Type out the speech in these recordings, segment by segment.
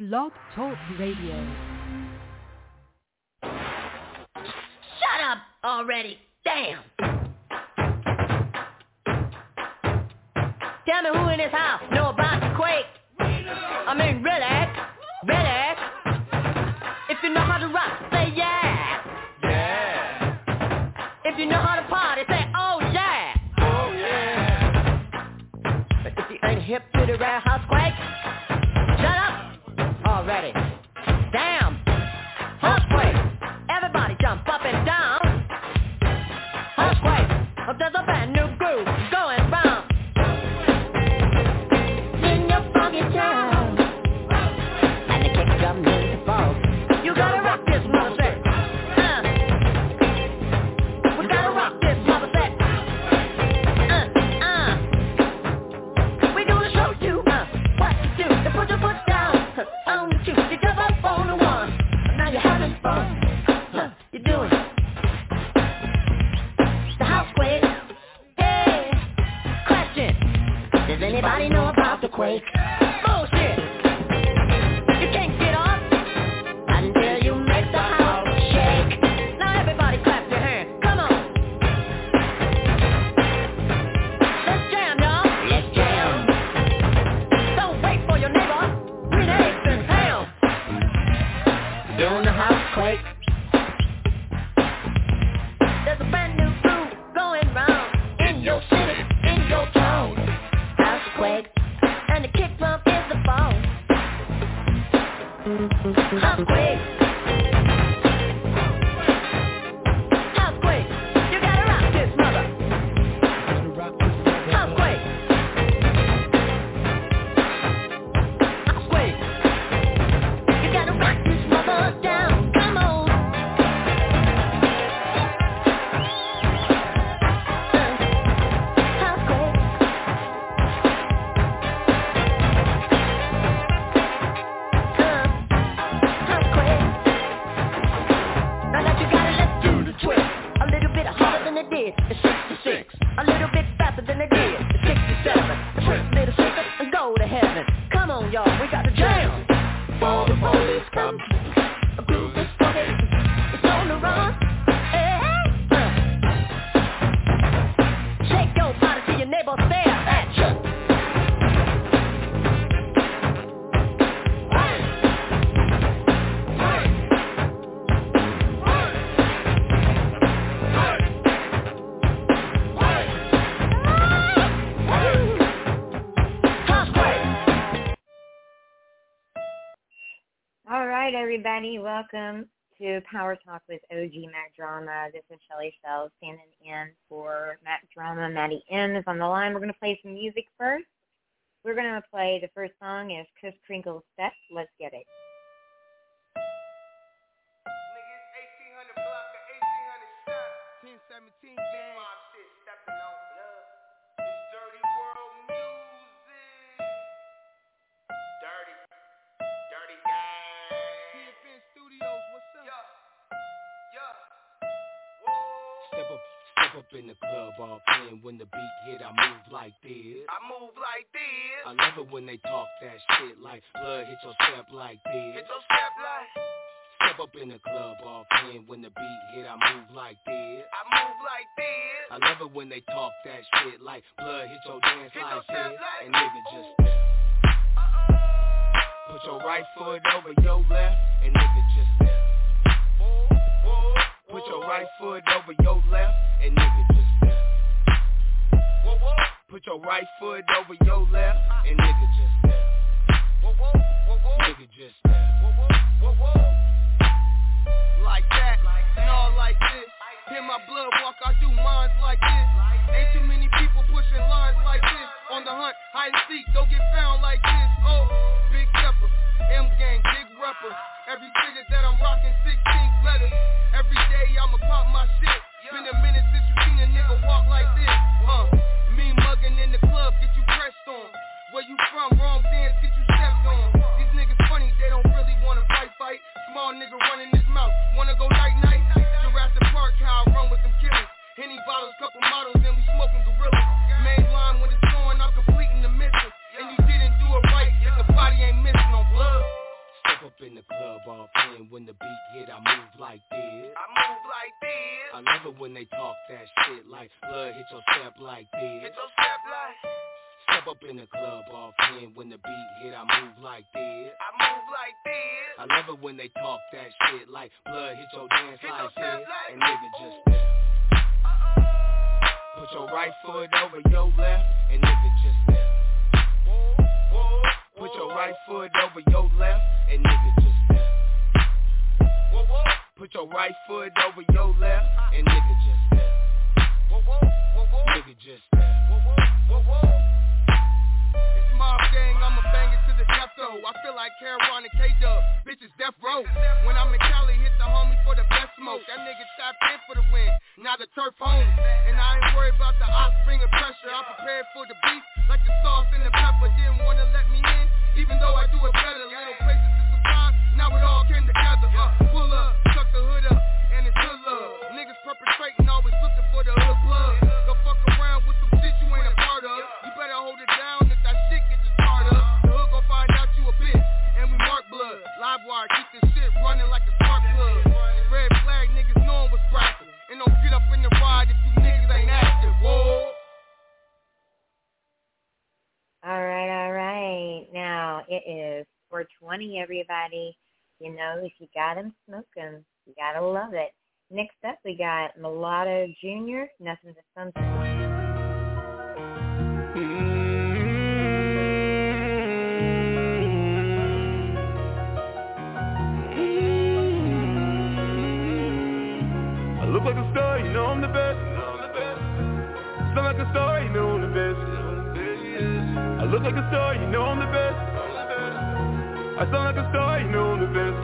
Blog Talk Radio. Shut up already! Damn! Tell me who in this house know about the quake? I mean, really? Really? If you know how to rock, say yeah! Yeah! If you know how to party, say oh yeah! Oh yeah! But if you ain't hip to the rare housequake, shut up already! Damn! Housequake! Everybody jump up and down! Housequake! There's a brand new groove going round! In your funky town, and the kick drum in the fall. You gotta rock this mother set. We gotta rock this mother set. We gonna show you what to do. To put your foot down on the two. You jump up on the one. Now you're having fun. You're doing the housequake. Hey, question. Does anybody know about the quake? Bullshit. You can't get off until you make the house shake. Now everybody clap your hands. Come on. Let's jam, y'all. Let's jam. Don't wait for your neighbor. Grenades and ham. Doing the housequake. There's a brand new groove going round in your city, in your town. Housequake, and the kick drum is the phone. Housequake. Housequake, you gotta rock this mother. Housequake. Housequake, you gotta rock this mother down. Come on. Housequake. Housequake. Now that you got it, let's do the twist. A little bit harder than it did in 66. A little bit faster than it did in 67. A quick little shaker and go to heaven. Come on, y'all, we got the jam. Before the police come, a group is funky. It's on the run. Hey, shake your body till your neighbor stare at you. All right, everybody, welcome to Power Talk with OG Matt Drama. This is Shelly Shell standing in for Matt Drama. Maddie M is on the line. We're going to play some music first. We're going to play the first song is Kris Kringle Step. Let's get it. Niggas 1800 block or 1800 shot. 1017 gang. My shit stepping on blood. This dirty world music. Dirty. Dirty gang. TFN Studios, what's up? Yeah. Whoa. Step up in the club all in. When the beat hit, I move like this. I move like this. I love it when they talk that shit like blood hit your step like this. Hit your step like. Step up in the club all in. When the beat hit, I move like this. I move like this. I love it when they talk that shit like blood hit your dance Hit like your step this. like. And nigga just step. Put your right foot over your left. And nigga just step. Put your right foot over your left. And nigga just step. Put your right foot over your left. And nigga just step. Nigga just step. Like that, and all like this. Hear my blood walk, I do minds like this. Ain't too many people pushing lines like this. On the hunt, hide and seek, don't get found like this. Oh, big stepper, M-gang, big rapper. Every figure that I'm rocking, 16 letters. Every day I'ma pop my shit. Been a minute since you seen a nigga walk like this. Me mugging in the club, get you pressed on. Where you from, wrong dance, get you stepped on. up in the club off in. When the beat hit, I move like this. I love it when they talk that shit like blood hit your step like this. Step up in the club off in. When the beat hit, I move like this. I love it when they talk that shit like blood hit your dance like this. And nigga just step. Put your right foot over your left, and nigga just step. Put your right foot over your left, and nigga just step. Put your right foot over your left, and nigga just step. Nigga just step. It's Mob Gang, I'ma bang it to the death though. I feel like Caron and K-Dub, bitches death row. When I'm in Cali, hit the homie for the best smoke. That nigga tapped in for the win, now the turf home. And I ain't worried about the offspring of pressure. I'm prepared for the beef, like the sauce and the pepper. Didn't wanna let me in, even though I do it better. Little places to some time, now it all came together. Pull up, tuck the hood up, and it's hood love. Niggas perpetrating, always looking for the hood plug. Go fuck around with some shit you ain't a part of. You better hold it down if that shit gets you started up. The hood gon' find out you a bitch, and we mark blood. Live wire, keep this shit running like a spark plug. Red flag, niggas knowin' what's crackin'. And don't get up in the ride if you niggas ain't active. Whoa. All right. Now, it is 420, everybody. You know, if you got 'em, smoke 'em. You gotta love it. Next up, we got Mulatto Jr., Nothing to Something. I look like a star, you know I'm the best. Sound like a star, you know I'm the best. I look like a star, you know I'm the best. I sound like a star, you know I'm the best.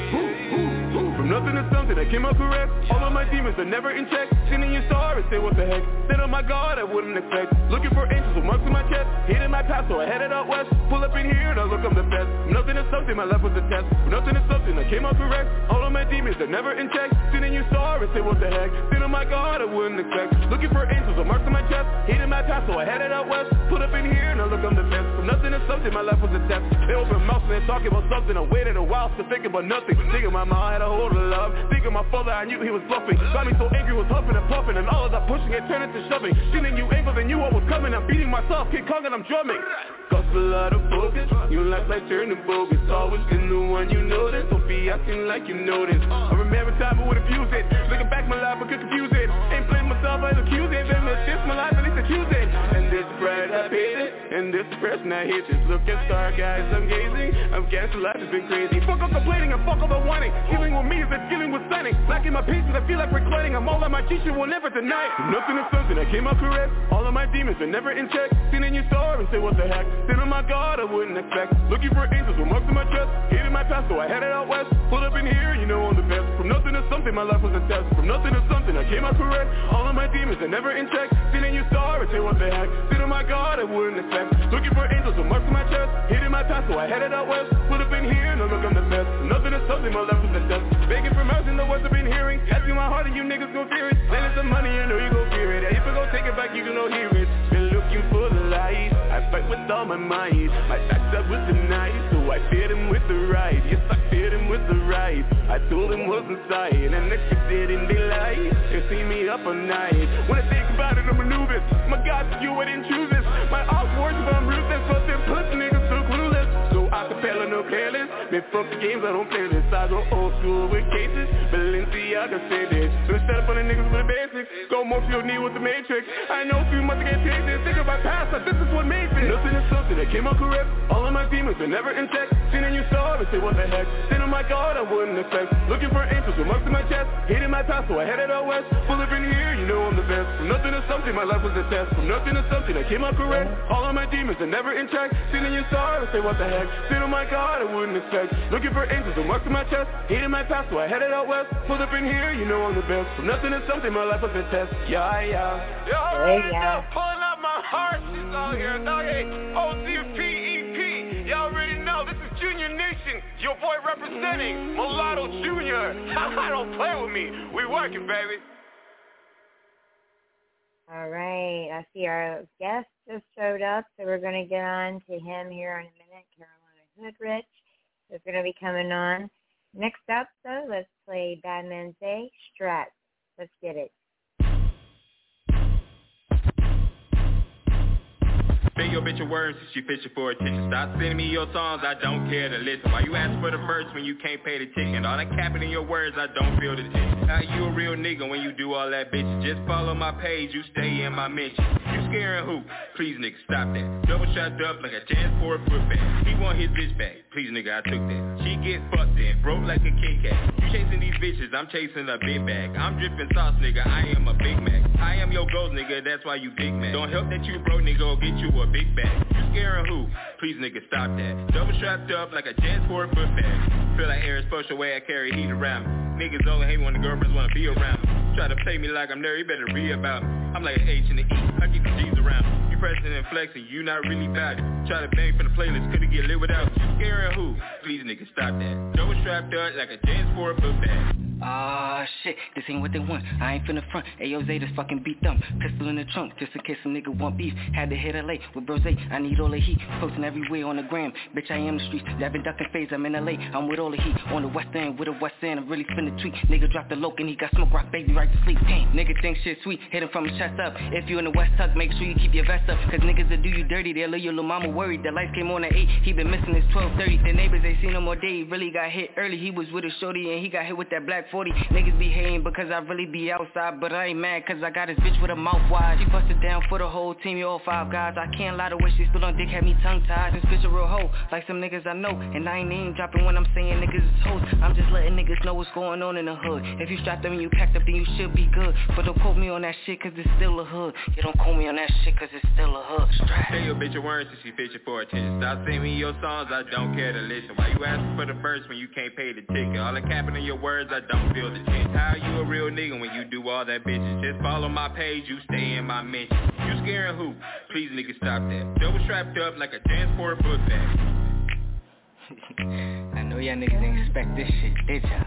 From nothing to something, I came out correct. All of my demons are never in check. Sitting your star and say what the heck. Said, oh my God, I wouldn't expect. Looking for angels with marks in my chest. Hitting my path, so I headed out west. Pull up in here and I look, I'm the best. From nothing to something, my life was a test. From nothing to something, I came out correct. All of my demons are never in check. Sitting your star and say what the heck. Said, oh my God, I wouldn't expect. Looking for angels with marks in my chest. Hitting my path, so I headed out west. Pull up in here and I look, I'm the best. From nothing to something, my life was a test. They open mouth and they're talking about something. I waited a while, still thinking about nothing. Thinking my mom had a hold of love. Thinking my father, I knew he was bluffing. Got me so angry, was huffing and puffing. And all of that pushing it turned into shoving. Shooting you angles and knew I was coming. I'm beating myself, King Kong and I'm drumming. Gospel out of focus. You like turning bogus. Always been the one you notice. Don't be acting like you know this. I remember time I would abuse it. Looking back my life, I could confuse it. Ain't playing myself, I accuse it. Then let's diss my life, at least accuse it. And this pride I paid it. And this depression I hate it. Look at star guys, I'm gazing. I'm guessing life has been crazy. Fuck up complaining and fuck all the whining. Dealing with me is like dealing with signing. Lacking my patience, I feel like reclining. I'm all on my teacher, will never deny it. Nothing is something, I came out correct. All of my demons are never in check. Seen in your star and say what the heck. Said, oh my God, I wouldn't expect. Looking for angels with marks in my chest. Hated my past, so I headed out west. Pulled up in here, you know I'm the best. From nothing to something, my life was a test. From nothing to something, I came out correct. All of my demons are never in check. Seen in your star and say what the heck. Said, oh my God, I wouldn't expect. Looking for angels with marks in my chest. Hated my past, so I headed out west. Pulled up in here, and I look, I'm the best. From nothing to something, my life was a test. Begging for mercy, the words I've been hearing. Asking my heart and you niggas gon' fear it. Lending some money, I know you gon' fear it. And if I gon' take it back, you gon' hear it. Been looking for the light. I fight with all my might. My back's up with the knife, so I feared him with the right. Yes, I feared him with the right. I told him what's inside, and next you didn't daylight. They see me up all night. When I think about it, I'm maneuvers. My God, you I didn't choose this. My art words, but I'm ruthless. But them pussy niggas so clueless. So acapella, no careless. Man, fuck the games, I don't play this. I go old school with cases. Balenciaga said this. So instead of funny niggas with the basics, go more to your knee with the matrix. I know a few months to get tasted. Think about past, like this is what made this. Nothing is something that came out correct. All of my demons are never in check. Seen in your star and say what the heck. Said, oh my God, I wouldn't expect. Looking for angels with marks in my chest. Hated my past, so I headed out west. Full up in here, you know I'm the best. From nothing to something, my life was a test. From nothing to something, I came out correct. All of my demons are never in check. Seen in your star and say what the heck. Said, oh my God, I wouldn't expect. Looking for angels with marks in my chest. Hated my past, so I headed out west. Full up in here, you know I'm the best. From nothing to something, my life was a test. Yeah. Y'all already know, pulling up my heart, she's out here, doggy. OCPEP, y'all already know, this is Junior Nation, your boy representing Mulatto Jr. Don't play with me, we working, baby. All right, I see our guest just showed up, so we're going to get on to him here in a minute, Carolina Hoodrich. is going to be coming on. Next up, though, let's play Bad Man's Day, Strat. Let's get it. Pay your bitch a word since you fishing for attention. Stop sending me your songs, I don't care to listen. Why you ask for the verse when you can't pay the ticket? All that capping in your words, I don't feel the tension. How you a real nigga when you do all that bitch? Just follow my page, you stay in my mention. You scaring who? Please nigga, stop that. Double shot up like a chance for a foot back. He want his bitch back. Please nigga, I took that. She get fucked in, broke like a Kit Kat. You chasing these bitches, I'm chasing a big bag. I'm dripping sauce nigga, I am a Big Mac. I am your ghost nigga, that's why you big man. Don't help that you broke nigga, or get you a big bag. You scaring who? Please nigga, stop that. Double strapped up like a chance for a foot bag. Feel like Air Special way I carry heat around me. Niggas only hate when the girlfriends wanna be around me. Try to play me like I'm there, you better read about me. I'm like an H and an E, I keep the G's around me. You pressing and flexing, you not really about it. Try to bang for the playlist, couldn't get lit without you. Scaring who? Please nigga, stop that. Double strapped up like a chance for a foot bag. Ah shit, this ain't what they want. I ain't finna front. Ayo Zeta's fucking beat them. Pistol in the trunk, just in case a nigga want beef. Had to hit LA with Brose. I need all the heat. Posting everywhere on the gram. Bitch, I am the streets. Dabbing, ducking phase. I'm in LA. I'm with all the heat. On the west end, with the west end. I'm really finna tweak. Nigga dropped the loke and he got smoke rock baby right to sleep. Damn, nigga think shit sweet. Hit him from his chest up. If you in the west tuck, make sure you keep your vest up. Cause niggas that do you dirty, they'll leave your little mama worried. The lights came on at 8. He been missing his 12:30. The neighbors ain't seen him all day. He really got hit early. He was with a shorty and he got hit with that black 40. Niggas be hating because I really be outside, but I ain't mad cause I got his bitch with a mouth wide. She busted down for the whole team, you all 5 guys. I can't lie, the way she stood on dick had me tongue tied. This bitch a real hoe, like some niggas I know. And I ain't name dropping when I'm saying niggas is hoes. I'm just letting niggas know what's going on in the hood. If you strapped up and you packed up, then you should be good. But don't quote me on that shit cause it's still a hood. You don't quote me on that shit cause it's still a hood. Pay your bitch a word since she fishing for attention. Stop sending me your songs, I don't care to listen. Why you asking for the verse when you can't pay the ticket? All the capping in your words, I don't feel the tension. How you a real nigga when you do all that bitches? Just follow my page, you stay in my mention. You scaring who? Please nigga, stop that. Double strapped up like a transport foot bag. I know y'all niggas didn't expect this shit, did y'all?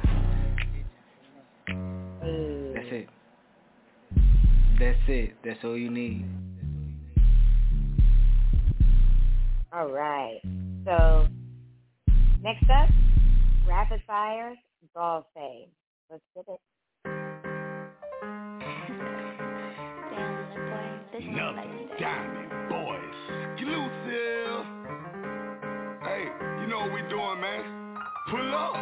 That's it. That's it. That's all you need. Alright. So, next up, Rapid Fire, Ball Fade. Let's get it. Diamond Boys. Exclusive. Hey, you know what we doing, man? Pull up.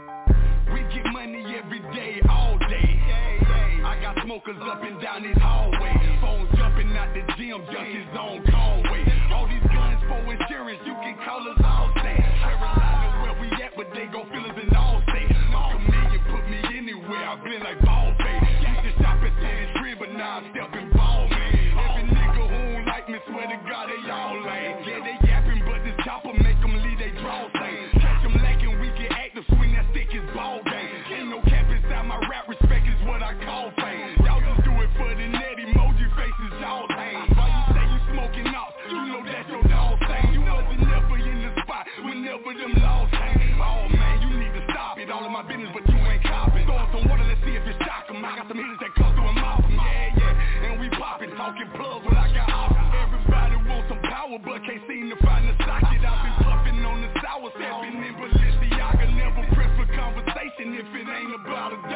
We get money every day, all day. I got smokers up and down this hallway. Phones jumping out the gym, junkies on Conway. All these guns for insurance, you can call us all state. Carolina where we at, but they gon' feel us in all state. Chameleon put me anywhere, I've been like ball fade. Used to shop at Tennis Crib, but now I'm stepping ball, man. Every nigga who don't like me, swear to God, they all lame. Yeah, they yapping, but this chopper make them leave they draw thing. Catch them lacking, we get active, swing that stick is ball game. Ain't no cap inside my rap, respect is what I call fame. Y'all just do it for the net, emoji faces, y'all tame. Why you say you smoking off? You know that's your dog thing. You wasn't never in the spot whenever them laws came. Oh man, you need to stop it, all of my business, but you ain't copping. Throw some water, let's see if it shock 'em. I got some hitters that come through and mouth 'em. Yeah, and we poppin', talking plugs when I got options. Everybody wants some power, but can't seem to find the socket. I've been puffin' on the sour, stepping in Balenciaga. Never press for conversation if it ain't about $1.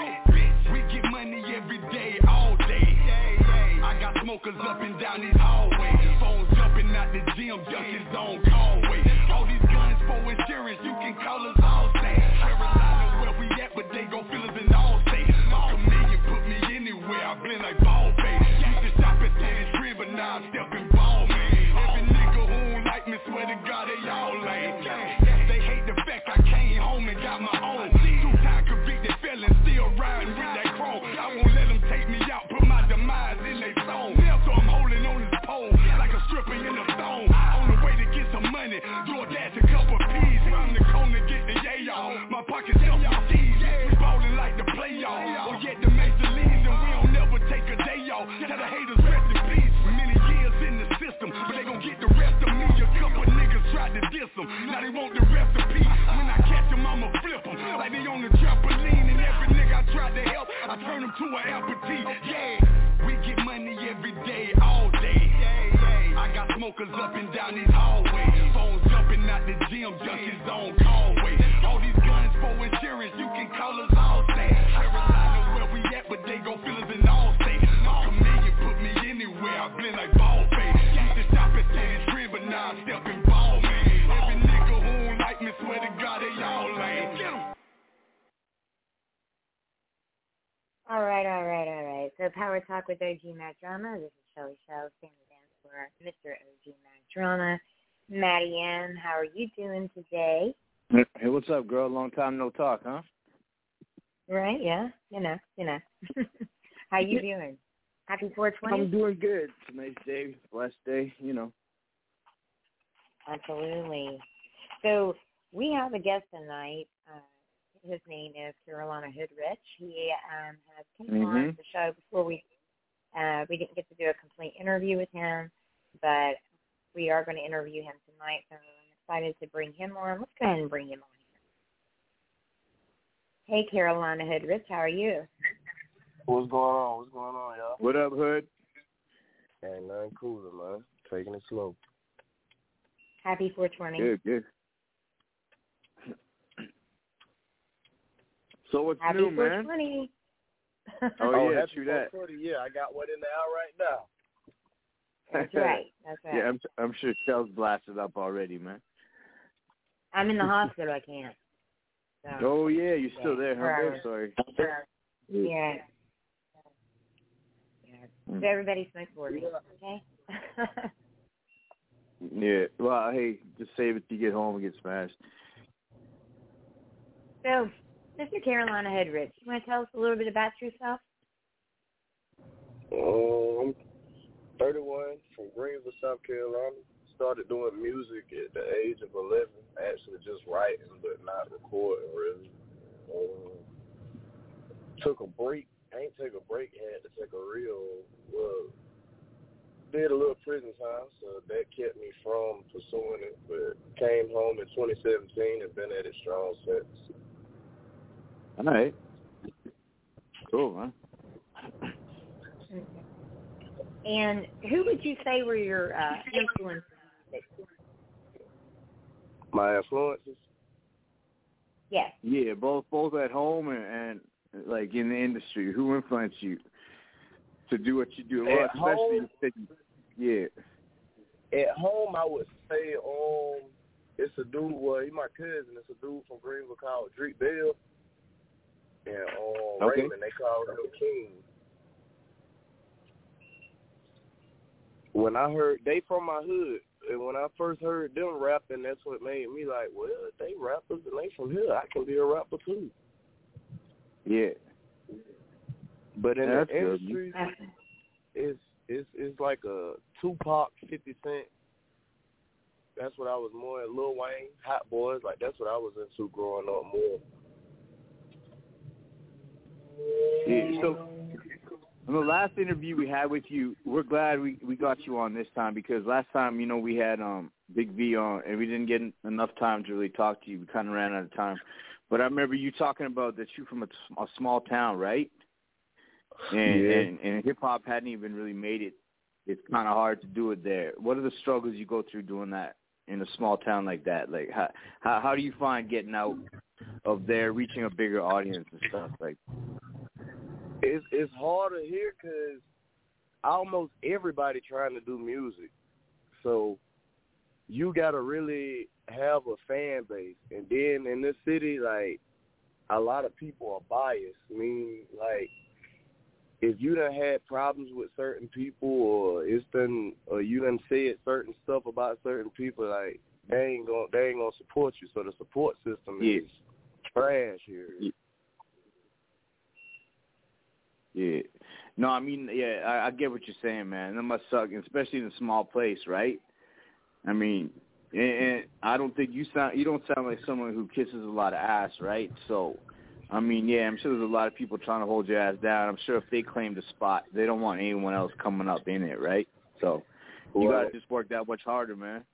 We get money every day, all day. I got smokers up and down this hallway. Phones jumping out the gym, junkies on Conway. All these guns for insurance, you can call us all state. Carolina where we at, but they gon' feel us in all states. Chameleon put me anywhere, I blend like ball fade. Used to shop at Tennis Crib, but now I'm stepping ball, man. Every nigga who don't like me, swear to God, they all lame. They hate the fact I came home and got my own. 2-time convicted felon, still riding with that chrome. I won't let them take me out, put my demise in they zone. So I'm holding on this pole like a stripper in a stone. On the way to get some money, DoorDash a couple P's. Round the corner, get the y'all. My pockets up y'all D's. We ballin' like the play y'all. Or yet the major leagues, and we don't never take a day off. Tell the haters rest in peace. Many years in the system, but they gon' get the rest of me. A couple niggas tried to diss them, now they want the recipe. When I catch them, I'ma flip them like they on the trampoline. And every nigga I tried to help, I turn them to an amputee. Yeah, we get money every day, all day. I got smokers up and down this hallway. Phones jumping out the gym, junkies on Conway. So Power Talk with OG Mac Drama. This is Shelly Shell, standing in for Mr. OG Mac Drama. Maddie Ann, how are you doing today? Hey, what's up, girl? Long time no talk, huh? Right, yeah. You know. How you doing? Happy 420? I'm doing good. It's a nice day, blessed day, you know. Absolutely. So we have a guest tonight. His name is Carolina Hoodrich. He has came on the show before we didn't get to do a complete interview with him, but we are going to interview him tonight, so I'm excited to bring him on. Let's go ahead and bring him on here. Hey, Carolina Hoodrich, how are you? What's going on, y'all? What up, Hood? Ain't nothing cooler, man. Taking it slow. Happy 420. Good. So what's Happy new, man? 420. Oh, yeah, happy true that. 420. Yeah, I got one in the air right now. That's right. Yeah, I'm sure Shell's blasted up already, man. I'm in the hospital. I can't. So, oh, yeah, you're still there, huh? I'm sorry. Yeah. So everybody smoke for me, okay? Yeah. Well, hey, just save it to get home and get smashed. So, Mr. Carolina Hoodrich, you want to tell us a little bit about yourself? I'm 31 from Greenville, South Carolina. Started doing music at the age of 11. Actually, just writing, but not recording really. Took a break. Ain't take a break. Had to take a did a little prison time, so that kept me from pursuing it. But came home in 2017 and been at it strong since. All right. Cool, man. And who would you say were your influences? My influences? Yes. Yeah, both at home and like in the industry. Who influenced you to do what you do? Well, especially At home, I would say it's a dude. Well, he's my cousin. It's a dude from Greenville called Drake Bell. And Raymond, they call him King. When I heard they from my hood, and when I first heard them rapping, that's what made me like, well, they rappers and they from here. I can be a rapper too. Yeah. But in the industry, it's like a Tupac, 50 Cent. That's what I was more in. Lil Wayne, Hot Boys, like that's what I was into growing up more. Yeah, so in the last interview we had with you, we're glad we got you on this time because last time, you know, we had Big V on and we didn't get enough time to really talk to you. We kind of ran out of time. But I remember you talking about that you're from a small town, right? And hip-hop hadn't even really made it. It's kind of hard to do it there. What are the struggles you go through doing that in a small town like that? Like, how do you find getting out of there, reaching a bigger audience and stuff like that? It's harder here because almost everybody trying to do music. So you got to really have a fan base. And then in this city, like, a lot of people are biased. I mean, like, if you done had problems with certain people or you done said certain stuff about certain people, like, they ain't gonna support you. So the support system is trash here. Yeah. No, I mean, I get what you're saying, man. That must suck, especially in a small place, right? I mean, and I don't think you don't sound like someone who kisses a lot of ass, right? So, I mean, yeah, I'm sure there's a lot of people trying to hold your ass down. I'm sure if they claim the spot, they don't want anyone else coming up in it, right? So, you got to just work that much harder, man.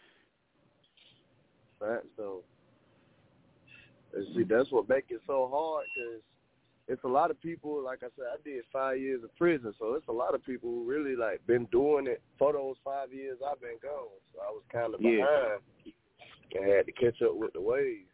Right, so, see, that's what makes it so hard because it's a lot of people, like I said, I did 5 years of prison, so it's a lot of people who really, like, been doing it for those 5 years I've been gone. So I was kind of behind and had to catch up with the waves.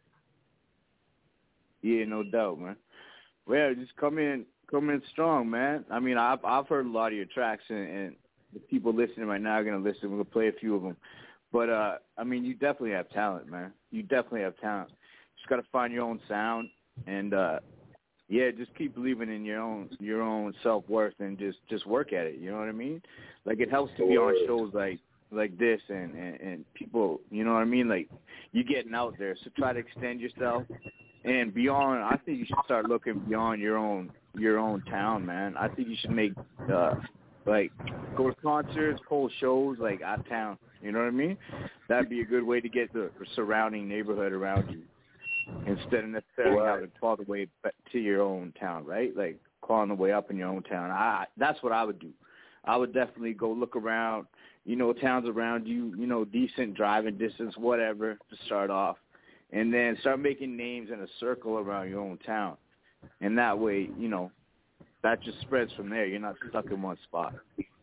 Yeah, no doubt, man. Well, just come in strong, man. I mean, I've heard a lot of your tracks, and the people listening right now are going to listen. We're going to play a few of them. But, I mean, you definitely have talent, man. You definitely have talent. Just got to find your own sound and yeah, just keep believing in your own self-worth and just work at it. You know what I mean? Like, it helps to be on shows like this and people, you know what I mean? Like, you getting out there, so try to extend yourself and beyond. I think you should start looking beyond your own town, man. I think you should make like go to concerts, hold shows like out of town. You know what I mean? That'd be a good way to get the surrounding neighborhood around you instead of necessarily having to claw the way back to your own town, right? Like clawing the way up in your own town. That's what I would do. I would definitely go look around, you know, towns around you, you know, decent driving distance, whatever, to start off. And then start making names in a circle around your own town. And that way, you know, that just spreads from there. You're not stuck in one spot.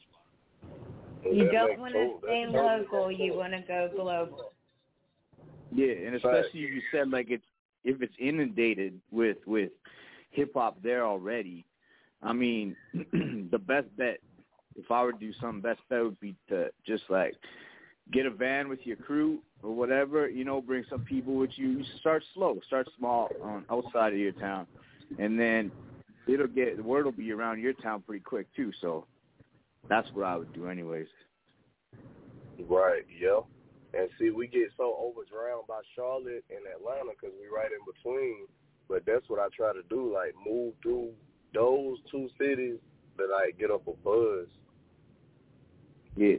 You don't want to stay local. You want to go global. Yeah, and especially if you said, like, if it's inundated with hip-hop there already, I mean, the best bet, if I were to do something, best bet would be to just, like, get a van with your crew or whatever, you know, bring some people with you. You start slow, start small on outside of your town, and then the word will be around your town pretty quick too. So that's what I would do, anyways. Right. Yep. And see, we get so overdrowned by Charlotte and Atlanta because we right in between. But that's what I try to do, like move through those two cities that I get up a buzz. Yeah.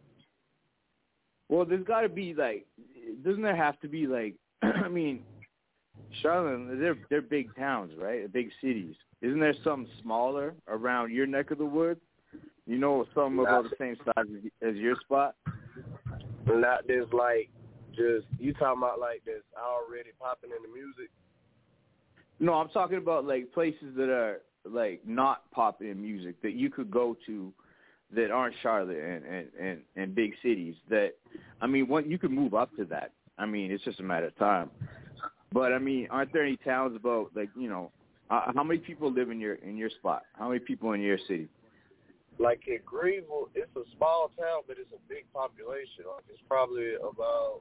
Well, there's got to be, like, doesn't there have to be, like, I mean, Charlotte, they're big towns, right? Big cities. Isn't there something smaller around your neck of the woods? You know, something about the same size as your spot? Not this, like, just, you talking about, like, that's already popping in the music? No, I'm talking about, like, places that are, like, not popping in music that you could go to that aren't Charlotte and big cities that, I mean, you could move up to that. I mean, it's just a matter of time. But, I mean, aren't there any towns about, like, you know, how many people live in your spot? How many people in your city? Like in Greenville, it's a small town, but it's a big population. Like it's probably about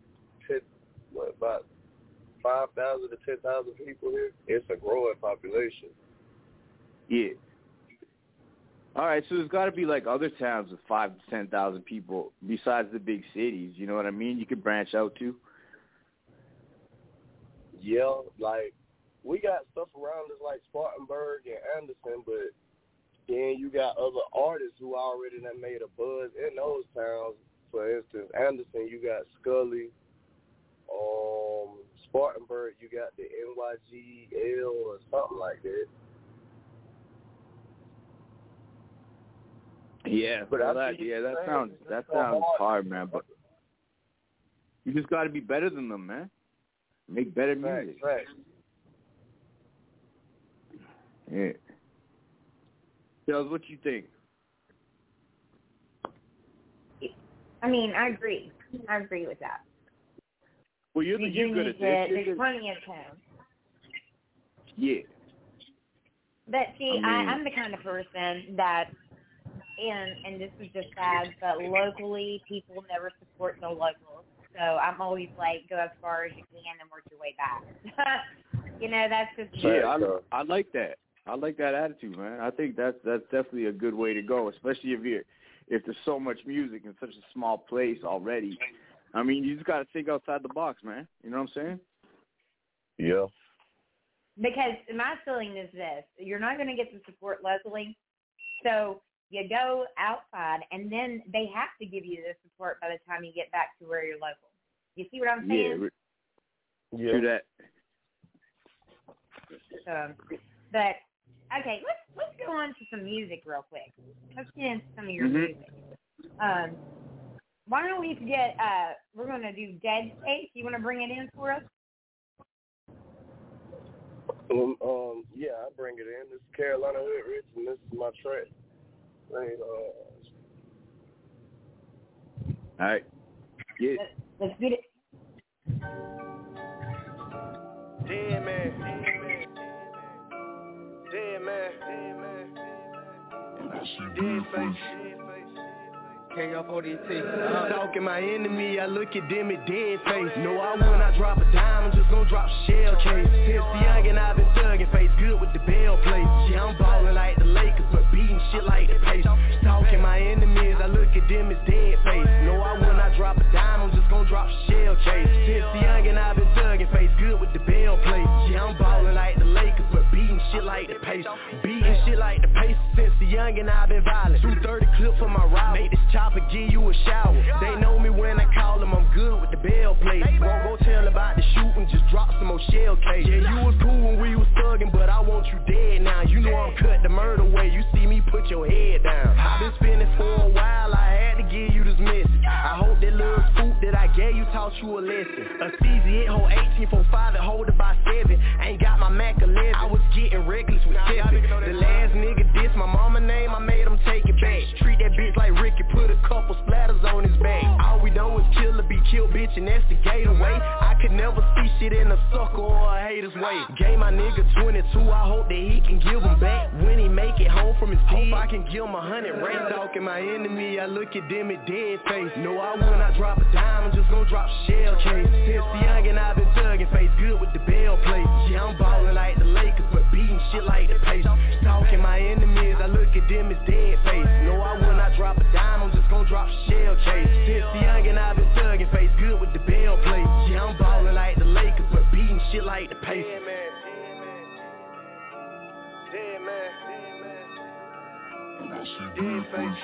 5,000 to 10,000 people here. It's a growing population. Yeah. All right, so there's got to be like other towns with 5,000 to 10,000 people besides the big cities. You know what I mean? You could branch out to. Yeah, like we got stuff around us like Spartanburg and Anderson, but then you got other artists who already done made a buzz in those towns. For instance, Anderson, you got Scully. Spartanburg, you got the NYGL or something like that. Yeah, but that sounds hard, man. But you just got to be better than them, man. Make better music. Right. Yeah. Charles, what you think? I mean, I agree. I agree with that. Well, you're good at this. There's plenty of time. Yeah. But see, I'm the kind of person that, and this is just sad, but locally people never support the locals. So I'm always like, go as far as you can and work your way back. You know, that's just I like that. I like that attitude, man. I think that's definitely a good way to go, especially if there's so much music in such a small place already. I mean, you just got to think outside the box, man. You know what I'm saying? Yeah. Because my feeling is this: you're not going to get the support locally, so you go outside, and then they have to give you the support by the time you get back to where you're local. You see what I'm saying? Yeah. Do that. But okay, let's go on to some music real quick. Let's get into some of your music. Why don't we get? We're going to do Dead Space. You want to bring it in for us? Yeah, I bring it in. This is Carolina Hood Rich, and this is my track. All right. Yeah. Let's get it. Dead man. Dead man. Dead face. K-O-40T. Stalking my enemy, I look at them at dead face. No, I will not drop a dime, I'm just gon' drop a shell case. Since the youngin', I've been thuggin', face good with the bell plate. Yeah, I'm ballin' like the Lakers, but beating shit like the Pacers. Stalking my enemies, I look at them as dead face. No, I will not drop a dime, I'm just gon' drop a shell case. Since the youngin', I've been thuggin', face good with the bell plate. Yeah, I'm ballin' like the Lakers, but beating shit like the Pacers. Beating shit like the Pacers. Since the youngin', I've been violent. 230 clip for my rival. Make this chopper give you a shower. They know me when I call them, I'm good with the bell plate. Won't go tell about the shooting, just drop some more shell case. Yeah, you was cool when we was thuggin', but I want you dead now. You know I'm cut the murder way, you see me put your head down. I've been spinning for a while, I had to give you this message. I hope that little spook that I gave you taught you a lesson. A CZ, it hold 1845 and hold it by 7. Ain't got my Mac 11, I was getting reckless with 7. The last nigga dissed my mama name, I made him take it back. Treat that bitch like Ricky, put a couple splatters on his back. All we done was kill or be killed, bitch, and that's the gateway. I could never see shit in a sucker or a hater's way. Gave my nigga 22, I hope that he can give him back. When he make it home from his hope, I can give him 100 racks. Stalking my enemy, I look at them at dead face. No, I will not drop a dime, I'm just gon' drop a shell case. Since the youngin', I've been thuggin', face good with the bell plate. Yeah, I'm ballin' like the Lakers, but beating shit like the Pacers. Stalking my enemies, I look at them as dead face. No, I will not drop a dime, I'm just gon' drop a shell case. Since the youngin', I've been thuggin', face good with the bell plate. Yeah, I'm ballin' like the Lakers, but beating shit like the Pacers. Dead man. Dead face.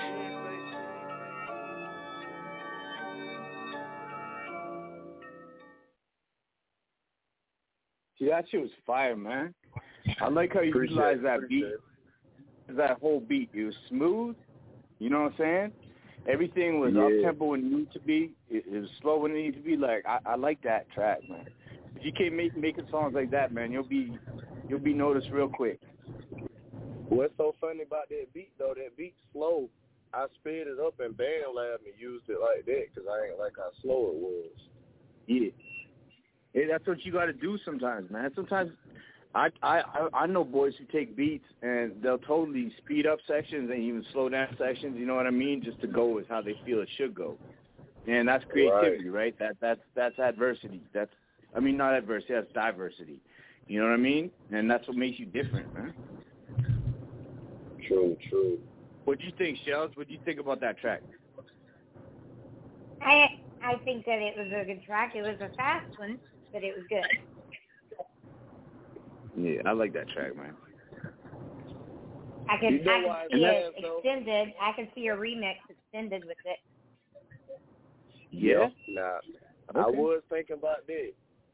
See, that shit was fire, man. I like how you utilize that beat. That whole beat, it was smooth. You know what I'm saying? Everything was up tempo when it needed to be. It was slow when it needed to be. Like I like that track, man. If you keep making songs like that, man, you'll be noticed real quick. What's so funny about that beat though? That beat's slow. I sped it up and BandLab and used it like that because I ain't like how slow it was. Yeah. Hey, that's what you got to do sometimes, man. Sometimes I know boys who take beats and they'll totally speed up sections and even slow down sections, you know what I mean, just to go with how they feel it should go. And that's creativity, right? That's adversity. Not adversity, that's diversity. You know what I mean? And that's what makes you different, man. True. What do you think, Shells? What do you think about that track? I think that it was a good track. It was a fast one, but it was good. Yeah, I like that track, man. I can see it extended. I can see a remix extended with it. Yeah? Nah. Okay. I was thinking about that.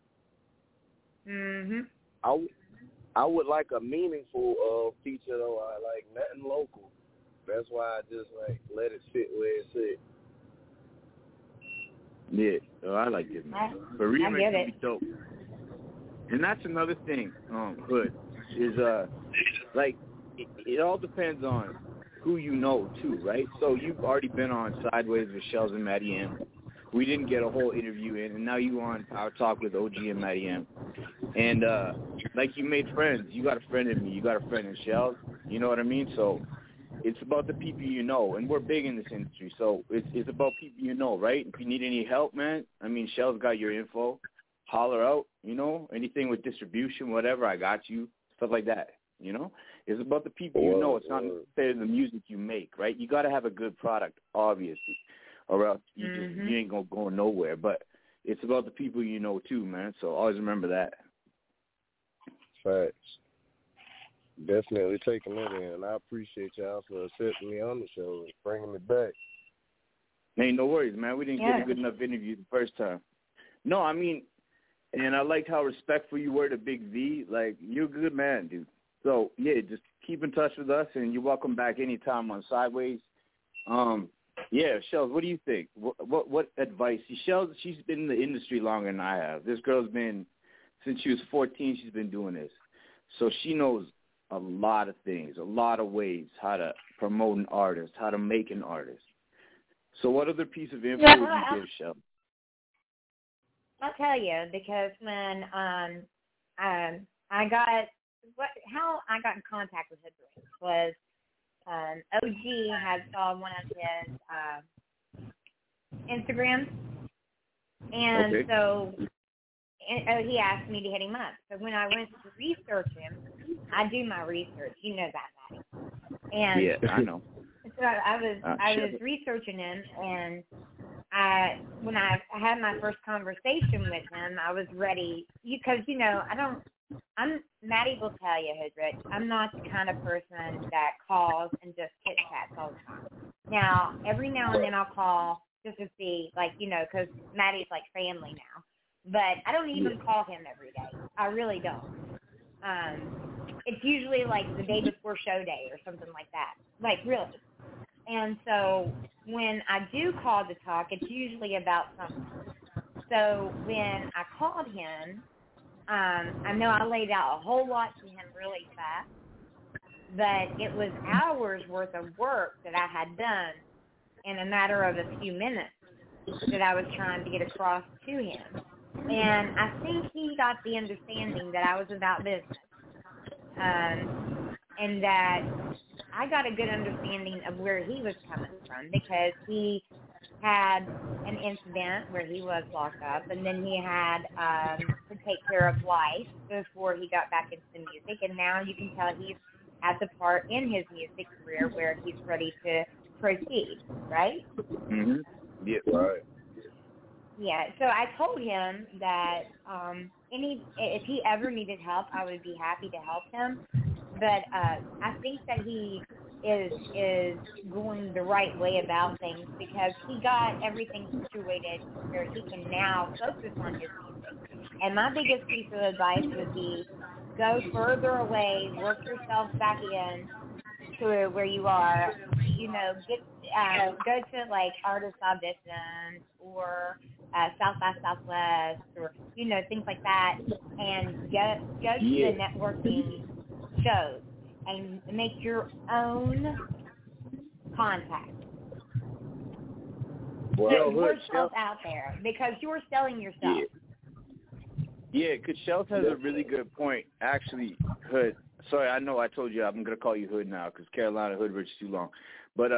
Mhm. I would like a meaningful feature though. I like nothing local. That's why I just like let it sit where it sit. Yeah, I like it, man. But remix would be dope. And that's another thing, Hood, is like it all depends on who you know too, right? So you've already been on Sideways with Shells and Matty M. We didn't get a whole interview in, and now you on Power Talk with OG and Matty M. And like you made friends. You got a friend in me. You got a friend in Shells. You know what I mean? So it's about the people you know, and we're big in this industry. So it's about people you know, right? If you need any help, man, I mean, Shells got your info. Holler out, you know, anything with distribution, whatever, I got you, stuff like that, you know? It's about the people you know. It's not necessarily the music you make, right? You got to have a good product, obviously, or else you ain't going to go nowhere. But it's about the people you know, too, man. So always remember that. Facts. Definitely taking it in. I appreciate y'all for accepting me on the show and bringing me back. Hey, no worries, man. We didn't get a good enough interview the first time. No, I mean, and I liked how respectful you were to Big V. Like, you're a good man, dude. So, yeah, just keep in touch with us, and you're welcome back anytime on Sideways. Yeah, Shells, what do you think? What advice? Shells, she's been in the industry longer than I have. This girl's been, since she was 14, she's been doing this. So she knows a lot of things, a lot of ways how to promote an artist, how to make an artist. So what other piece of info would you give, Shells? I'll tell you, because when how I got in contact with Hoodwink was OG had saw one of his Instagram. And so he asked me to hit him up. So when I went to research him, I do my research. You know that, Maddie. And yeah, I know. So I was researching him, and when I had my first conversation with him, I was ready because Maddie will tell you, Hoodrich, I'm not the kind of person that calls and just chit chats all the time. Now, every now and then I'll call just to see, because Maddie's like family now. But I don't even call him every day. I really don't. It's usually like the day before show day or something like that. Like, really. And so when I do call to talk, it's usually about something. So when I called him, I know I laid out a whole lot to him really fast, but it was hours worth of work that I had done in a matter of a few minutes that I was trying to get across to him. And I think he got the understanding that I was about business, and that I got a good understanding of where he was coming from, because he had an incident where he was locked up, and then he had to take care of life before he got back into the music, and now you can tell he's at the part in his music career where he's ready to proceed, right? Mm-hmm. Yeah, right. Yeah, so I told him that if he ever needed help, I would be happy to help him. But I think that he is going the right way about things, because he got everything situated where he can now focus on his music. And my biggest piece of advice would be go further away, work yourself back in to where you are. Go to like artist auditions or South by Southwest or things like that, and go to the networking shows and make your own contact. Get yourself out there, because you're selling yourself. Yeah, because Shells has a really good point. Actually, Hood. Sorry, I know I told you I'm gonna call you Hood now because Carolina Hoodrich is too long. But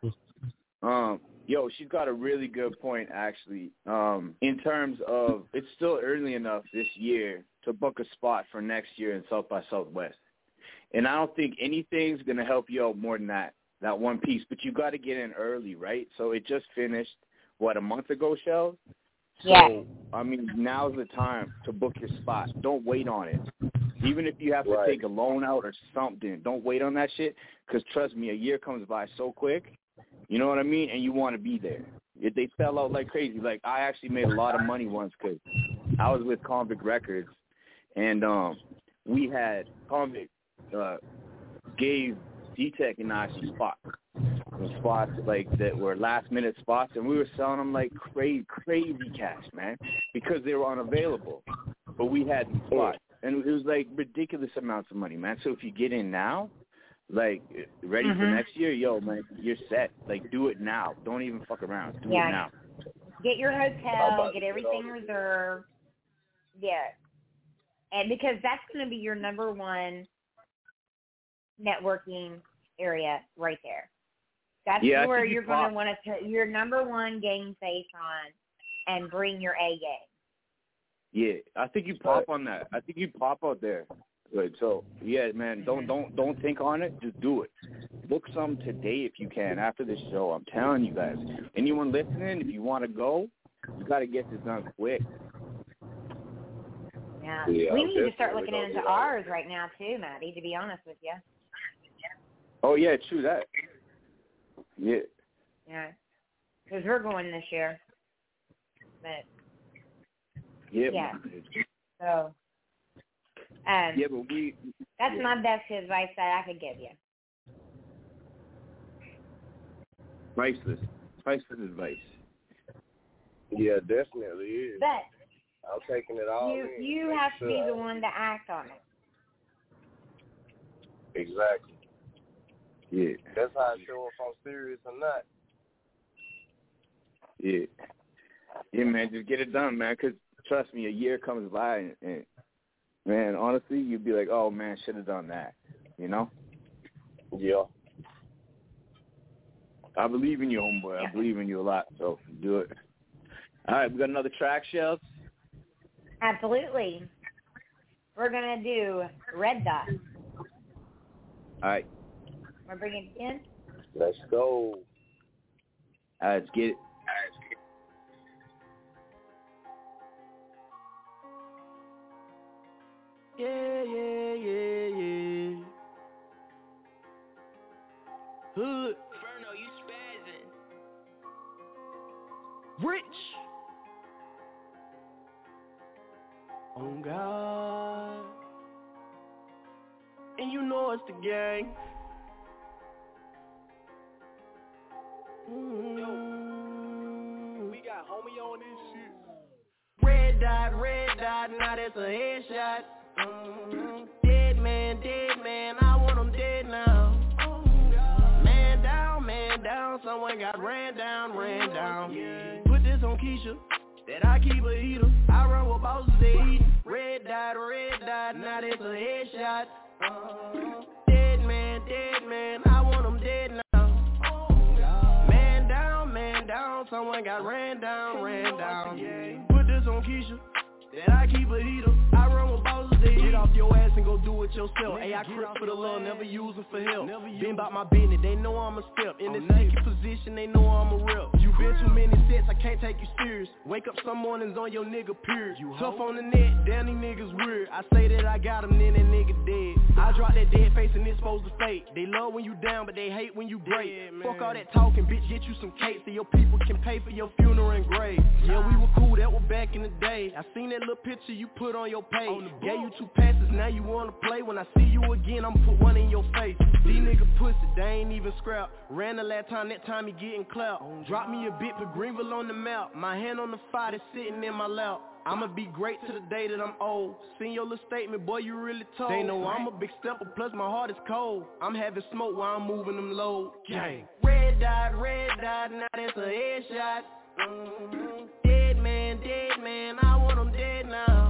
she's got a really good point actually. In terms of, it's still early enough this year to book a spot for next year in South by Southwest. And I don't think anything's going to help you out more than that one piece. But you got to get in early, right? So it just finished, a month ago, Shells? So, I mean, now's the time to book your spot. Don't wait on it. Even if you have to take a loan out or something, don't wait on that shit, because trust me, a year comes by so quick. You know what I mean? And you want to be there. If they sell out like crazy. Like, I actually made a lot of money once because I was with Convict Records, and we had Convict gave D-Tech and I some spots like that were last-minute spots, and we were selling them like crazy cash, man, because they were unavailable. But we had the spots, and it was like ridiculous amounts of money, man. So if you get in now, like ready for next year, man, you're set. Like, do it now. Don't even fuck around. Do it now. Get your hotel, get everything reserved. Yeah. And because that's going to be your number one networking area right there. That's where you're going to want to put your number one game face on and bring your A game. Yeah, I think you pop on that. I think you pop out there. Good. So, yeah, man, don't think on it. Just do it. Book some today if you can after this show. I'm telling you guys. Anyone listening, if you want to go, you got to get this done quick. Yeah. We need to start looking into ours right now, too, Maddie, to be honest with you. Oh, yeah, true that. Yeah. Yeah. Because we're going this year. But, yeah. So, but that's my best advice that I could give you. Priceless advice. Yeah, definitely is. But I'm taking it all in. You have to be the one to act on it. Exactly. Yeah. That's how I show if I'm serious or not. Yeah. Yeah, man, just get it done, man, because trust me, a year comes by and man, honestly, you'd be like, oh, man, should have done that, you know? Yeah. I believe in you, homeboy. I believe in you a lot, so do it. All right, we got another track, Shells? Absolutely. We're going to do Red Dot. All right. Want to bring it in? Let's go. All right, let's get it. Yeah. Hood. Inferno, you spazzing. Rich. On God. And you know it's the gang. We got homie on this shit. Red dot, now that's a headshot. Dead man, I want him dead now. Man down, someone got ran down. Put this on Keisha, that I keep a heater. I run with bosses, they eat. Red dot, now that's a headshot. Dead man, I want him dead now. Man down, someone got ran down. Put this on Keisha, that I keep a heater. I run with bosses, they get off your ass and go do it yourself. Hey, I crip for the love, never use it for help. Been about my business, they know I'm a step. In the sticky position, they know I'm a rep. You been too many sets, I can't take you serious. Wake up some mornings on your nigga period. Tough on the net, damn these niggas weird. I say that I got him, then that nigga dead. I drop that dead face and it's supposed to fake. They love when you down, but they hate when you break. Fuck all that talking, bitch, get you some cake so your people can pay for your funeral and grave. Yeah, we were cool, that was back in the day. I seen that little picture you put on your page. Gave you 2 passes, now you wanna play. When I see you again, I'ma put one in your face. These niggas pussy, they ain't even scrap. Ran the last time, that time he getting clout. Drop me a bit, put Greenville on the map. My hand on the fire, that's sitting in my lap. I'ma be great to the day that I'm old. Seen your little statement, boy, you really told. They know I'm a big stepper, plus my heart is cold. I'm having smoke while I'm moving them low. Gang. Red dot, now that's a headshot. Dead man, I want him dead now.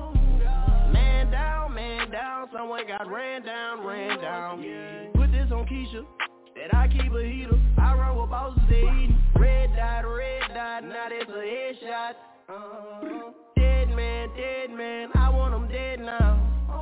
Man down, someone got ran down. Put this on Keisha, that I keep a heater. I run with bosses, they eatin'. Red dot, now that's a headshot. Dead man, I want him dead now.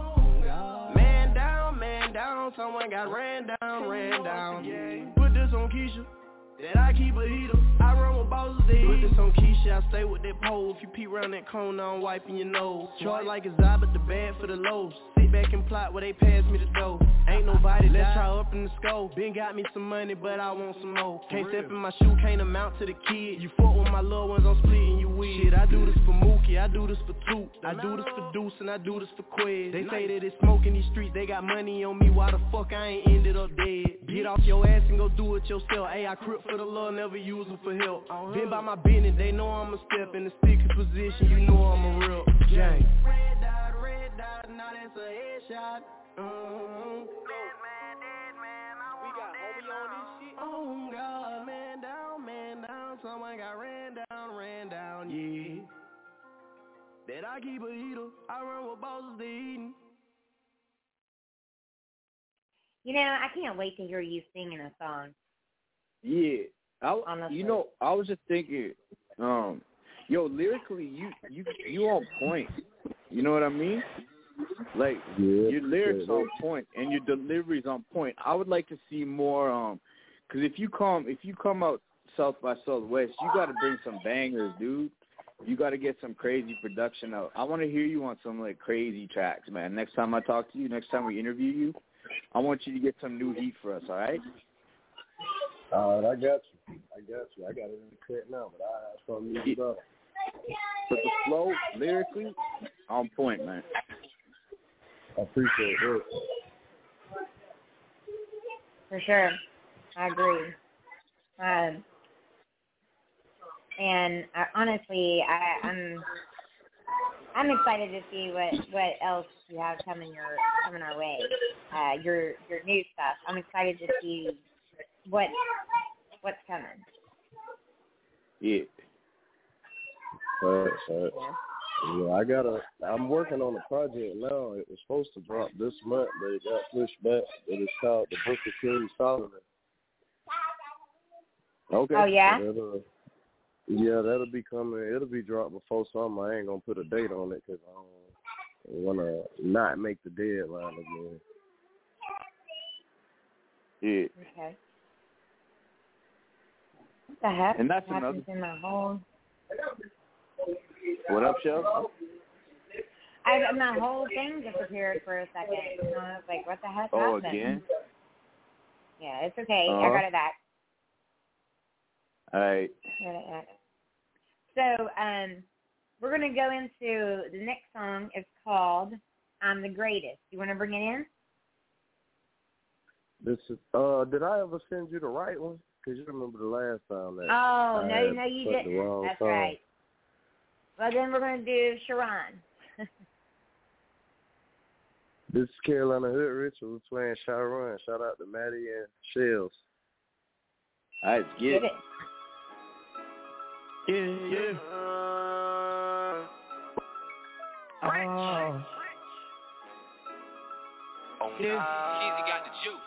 Man down, someone got ran down. Put this on Keisha, that I keep a heater. I run with bosses, they put this on Keisha, I stay with that pole. If you peep around that cone, now I'm wiping your nose. Short like a eye, but the bad for the lows. Sit back and plot where they pass me the dough. Ain't nobody, let's try up in the scope. Been got me some money, but I want some more. Can't step in my shoe, can't amount to the kid. You fuck with my loved ones, I'm splitting you with. Shit, I do this for Mookie, I do this for Toot. I do this for Deuce, and I do this for Quez. They say that it's smoke in these streets, they got money on me. Why the fuck I ain't ended up dead? Get off your ass and go do it yourself. Hey, I crip for the love, never use them for help. Been by my business, they know I'm a step. In the sticky position, you know I'm a real gang. Red dot, now that's a headshot. We got homie on this shit. Oh God, man down, someone got ran down, yeah. That I keep a heater, I run with bosses, they eatin'. You know, I can't wait to hear you singing a song. Yeah. I was just thinking, lyrically, you on point. You know what I mean? Like, your lyrics on point and your delivery's on point. I would like to see more, because if you come out South by Southwest, you got to bring some bangers, dude. You got to get some crazy production out. I want to hear you on some, like, crazy tracks, man. Next time I talk to you, next time we interview you, I want you to get some new heat for us, all right? All right, I got you. I got it in the cut now, but I have something to do. But the flow, lyrically, on point, man. I appreciate it. For sure. I agree. And honestly, I'm excited to see what else you have coming our way. Your new stuff. I'm excited to see what's coming. Yeah. I'm working on a project now. It was supposed to drop this month, but it got pushed back. It is called The Book of King Solomon. Okay. Oh, yeah? That'll be coming. It'll be dropped before summer. I ain't going to put a date on it because I don't want to not make the deadline again. Yeah. Okay. What the heck And that's happens in my whole... What up, Shell? My whole thing disappeared for a second. And I was like, what the heck Oh, happened? again? Yeah, it's okay. I got it back. All right. So, we're going to go into the next song. It's called I'm the Greatest. You want to bring it in? This is, did I ever send you the right one? Because you remember the last time that no, you didn't. That's right. Well, then we're going to do Sharon. This is Carolina Hood Rich. We're playing Sharon. Shout out to Maddie and Shells. All right, let's get it. Yeah. Keezy got the juice.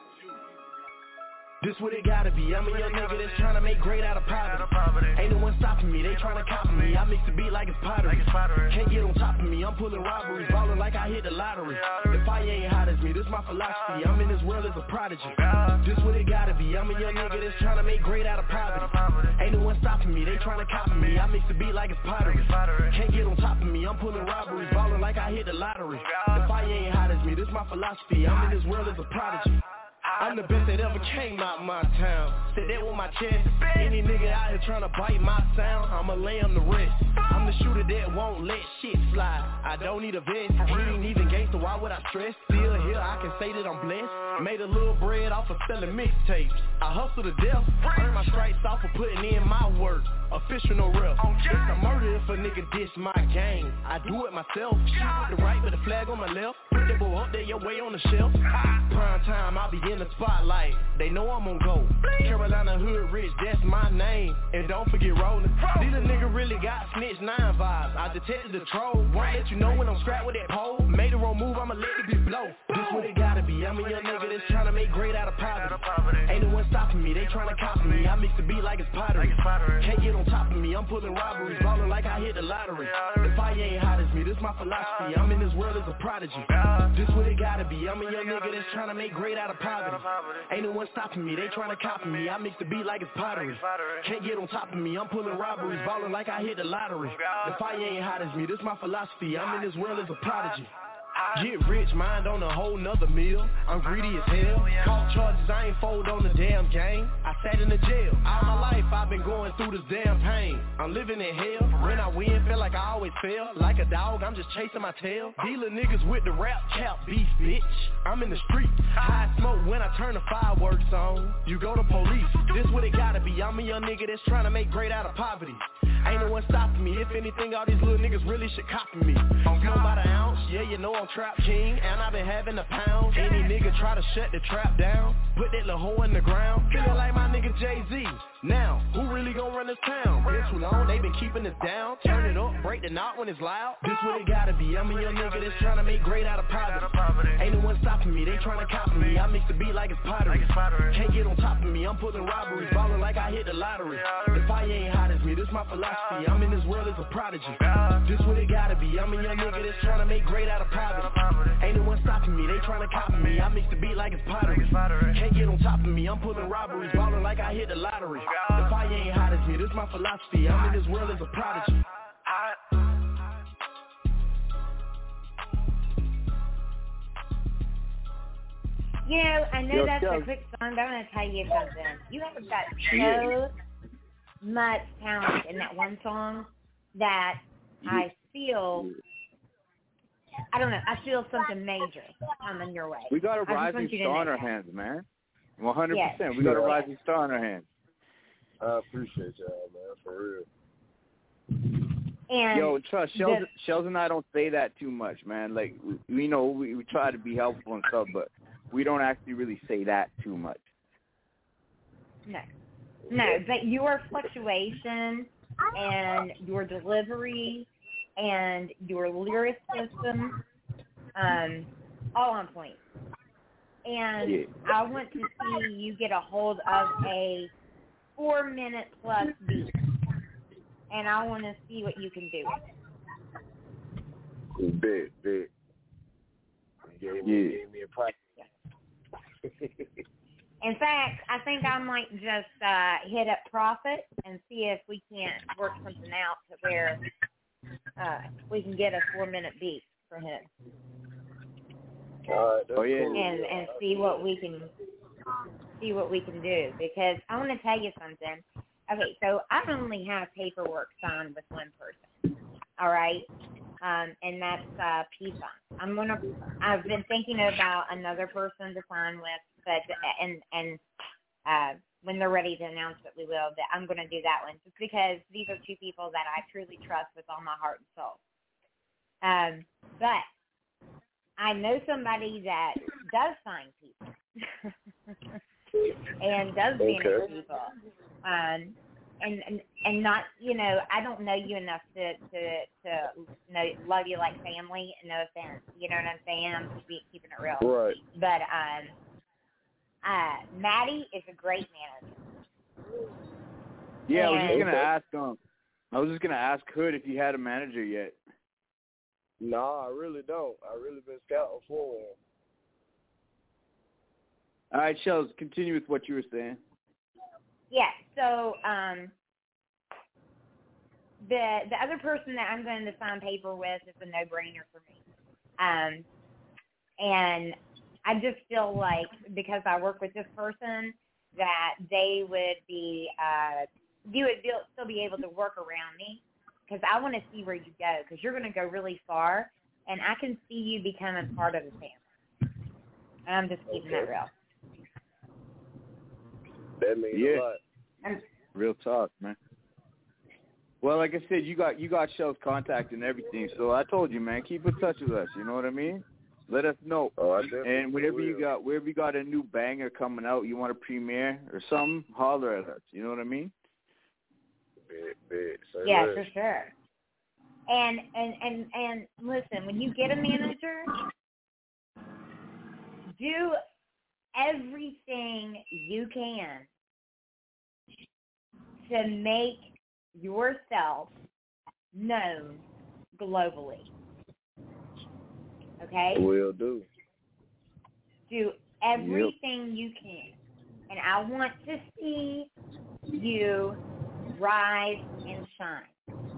This what it gotta be. I'm a young nigga that's tryna make great out of poverty. Ain't no one stopping me, they tryna copy me. I mix the beat like it's pottery. Can't get on top of me, I'm pulling robberies, ballin' like I hit the lottery. The fire ain't hot as me, this my philosophy. I'm in this world as a prodigy. This what it gotta be. I'm a young nigga that's tryna make great out of poverty. Ain't no one stopping me, they tryna copy me. I mix the beat like it's pottery. Can't get on top of me, I'm pulling robberies, ballin' like I hit the lottery. The fire ain't hot as me, this my philosophy. I'm in this world as a prodigy. I'm the best that ever came out my town. Said that with my chest. Any nigga out here tryna bite my sound, I'ma lay him to rest. I'm the shooter that won't let shit slide. I don't need a vest. He ain't even gangster, why would I stress? Still here, I can say that I'm blessed. Made a little bread off of selling mixtapes. I hustle to death. Earn my stripes off of putting in my work. Official no rep. It's a murder if a nigga diss my game. I do it myself. Shoot with the right with the flag on my left. Put that boy up there your way on the shelf. Prime time, I'll be in the spotlight. They know I'm on go. Carolina Hood Rich, that's my name. And don't forget rolling. These a nigga really got snitch 9 vibes. I detected the troll. Won't let you know when I'm strapped with that pole. Made a wrong move, I'ma let it be blow. This what it gotta be. I'm a young nigga that's tryna make great out of poverty. Ain't no one stopping me, they tryna copy me. I mix the beat like it's pottery. Can't get on top of me, I'm pulling robberies, ballin' like I hit the lottery. The fire ain't hot as me, this my philosophy. I'm in this world as a prodigy. This what it gotta be. I'm a young nigga that's tryna make great out of poverty. Ain't no one stopping me, they tryna copy me. I mix the beat like it's pottery. Can't get on top of me, I'm pulling robberies, ballin' like I hit the lottery. The fire ain't hot as me, this my philosophy. I'm in this world as a prodigy. Get rich, mind on a whole nother meal. I'm greedy as hell. Caught charges, I ain't fold on the damn game. I sat in the jail. All my life I've been going through this damn pain. I'm living in hell. When I win, feel like I always fail. Like a dog, I'm just chasing my tail. Dealer niggas with the rap cap beef, bitch. I'm in the street. High smoke when I turn the fireworks on. You go to police. This what it gotta be. I'm a young nigga that's trying to make great out of poverty. Ain't no one stopping me. If anything, all these little niggas really should copy me. Smoke by the ounce, yeah, you know I'm trap king. And I've been having the pounds. Any nigga try to shut the trap down, put that little hoe in the ground. Feeling like my nigga Jay-Z. Now, who really gon' run this town? Been too long, they been keeping us down. Turn it up, break the knot when it's loud. This what it gotta be. I'm a young nigga that's trying to make great out of poverty. Ain't no one stopping me, they trying to copy me. I mix the beat like it's pottery. Can't get on top of me, I'm pulling robberies, ballin' like I hit the lottery. The fire ain't hot as me, this my philosophy. I'm in this world as a prodigy. This what it gotta be. I'm a young nigga that's trying to make great out of poverty. Ain't no one stopping me, they trying to copy me. I mix the beat like it's pottery. Can't get on top of me, I'm pulling robberies, ballin' like I hit the lottery. The fire ain't hot as me, this my philosophy. I'm in this world as a prodigy. You know, I know that's a quick song, but I'm going to tell you something. You have got so much talent in that one song that I feel, I don't know, I feel something major coming your way. We got a rising star on our hands, man. 100%. Yes. We got a rising star on our hands. I appreciate y'all, man, for real. And yo, trust, Shells and I don't say that too much, man. Like, we know we try to be helpful and stuff, but we don't actually really say that too much. No, but your fluctuation and your delivery and your lyricism, all on point. And I want to see you get a hold of a 4-minute plus beat, and I want to see what you can do with it. Big. You gave me a price. In fact, I think I might just hit up Prophet and see if we can't work something out to where we can get a 4-minute beat for him. Cool. And see what we can do, because I want to tell you something. Okay, so I only have paperwork signed with one person. All right. And that's P-Funk. I've been thinking about another person to sign with, but when they're ready to announce it, we will. But I'm going to do that one just because these are two people that I truly trust with all my heart and soul. But I know somebody that does sign people and does manage people. And not, I don't know you enough to love you like family. No offense, you know what I'm saying? I'm just keeping it real. Right. But Maddie is a great manager. Yeah, I was just gonna ask Hood if you had a manager yet. No, I really don't. I really been scouting for one. All right, Shells, continue with what you were saying. Yeah, so the other person that I'm going to sign paper with is a no-brainer for me. And I just feel like because I work with this person that they would be, still be able to work around me, because I want to see where you go, because you're going to go really far, and I can see you becoming part of the family. And I'm just keeping that real. That means a lot. Real talk, man. Well, like I said, you got Shell's contact and everything, so I told you, man, keep in touch with us. You know what I mean? Let us know. And whenever you got a new banger coming out, you want to premiere or something, holler at us. You know what I mean? Yeah, for sure. And listen, when you get a manager, do everything you can to make yourself known globally. Okay? Will do. Do everything you can. And I want to see you rise and shine.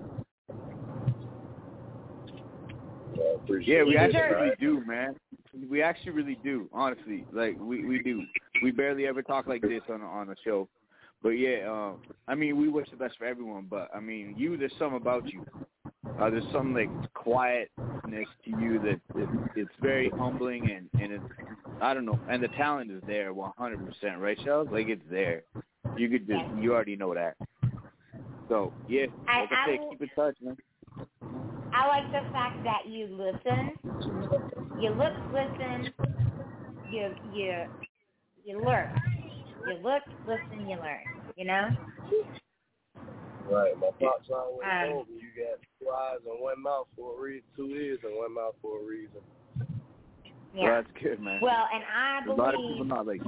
Yeah, we actually really do, man. We actually really do, honestly. Like, we do. We barely ever talk like this on a show. But, yeah, I mean, we wish the best for everyone. But, I mean, there's something about you. There's some, like, quietness to you that it's very humbling and it's, I don't know. And the talent is there 100%, right, Shells? Like, it's there. You already know that. So, yeah, like I say, keep in touch, man. I like the fact that you listen, you listen, you learn. You look, listen, you learn, you know? Right. My pops always told me you got 2 eyes and 1 mouth for a reason, 2 ears and 1 mouth for a reason. Yeah. Well, that's good, man. Well, and I believe, a lot of people not like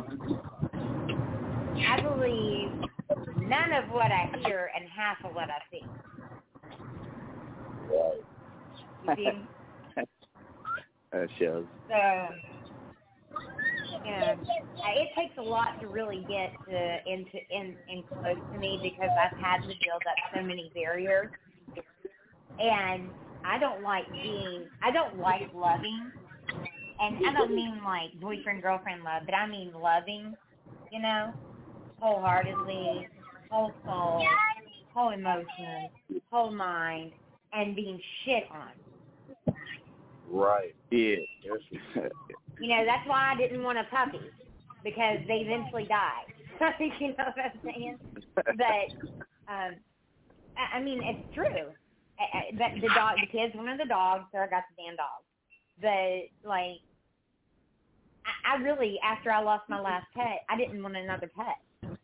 I believe none of what I hear and half of what I see. Right. You see? That shows. So, it takes a lot to really get in close to me, because I've had to build up so many barriers, and I don't like loving, and I don't mean like boyfriend girlfriend love, but I mean loving, wholeheartedly, whole soul, whole emotion, whole mind, and being shit on. Right. Yeah. That's why I didn't want a puppy, because they eventually died. You know what I'm saying? But, I mean, it's true. The kids wanted the dog, so I got the damn dog. But, like, I really, after I lost my last pet, I didn't want another pet.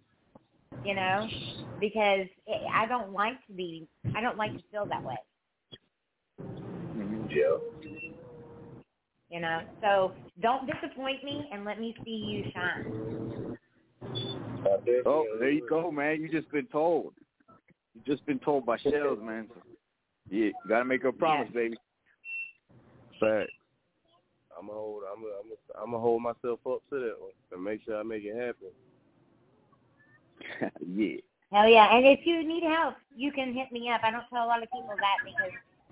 Because I don't like to feel that way. Yeah. So don't disappoint me and let me see you shine. Oh, there you go, man. You just been told. You just been told by Shells, man. So, yeah, you gotta make a promise, baby. Fact. I'm gonna hold myself up to that one and make sure I make it happen. Yeah. Hell yeah. And if you need help, you can hit me up. I don't tell a lot of people that because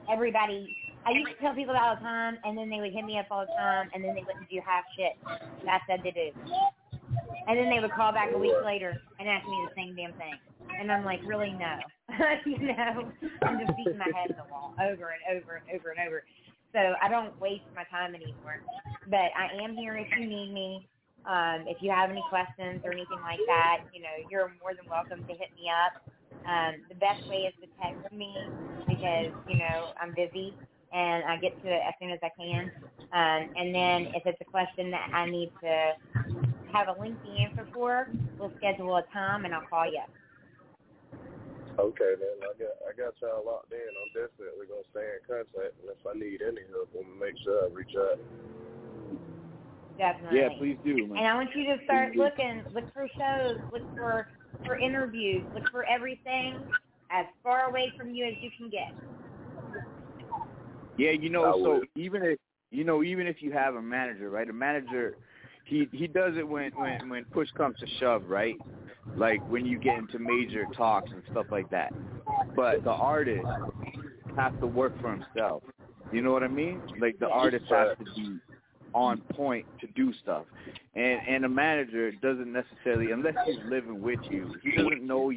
I used to tell people that all the time, and then they would hit me up all the time, and then they wouldn't do half shit that I said to do. And then they would call back a week later and ask me the same damn thing. And I'm like, really, no. You know, I'm just beating my head on the wall over and over and over and over. So I don't waste my time anymore. But I am here if you need me. If you have any questions or anything like that, you know, you're more than welcome to hit me up. The best way is to text me because, you know, I'm busy and I get to it as soon as I can. And then if it's a question that I need to have a lengthy answer for, we'll schedule a time and I'll call you. Okay, then. I got y'all locked in. I'm definitely going to stay in contact. And if I need any help, I'm going to make sure I reach out. Definitely. Yeah, please do, man. And I want you to start look for shows, look for interviews, look for everything as far away from you as you can get. Yeah, you know, so even if you have a manager, right? A manager, he does it when push comes to shove, right? Like when you get into major talks and stuff like that. But the artist has to work for himself. You know what I mean? Like the artist has to be on point to do stuff. And a manager doesn't necessarily, unless he's living with you, he doesn't know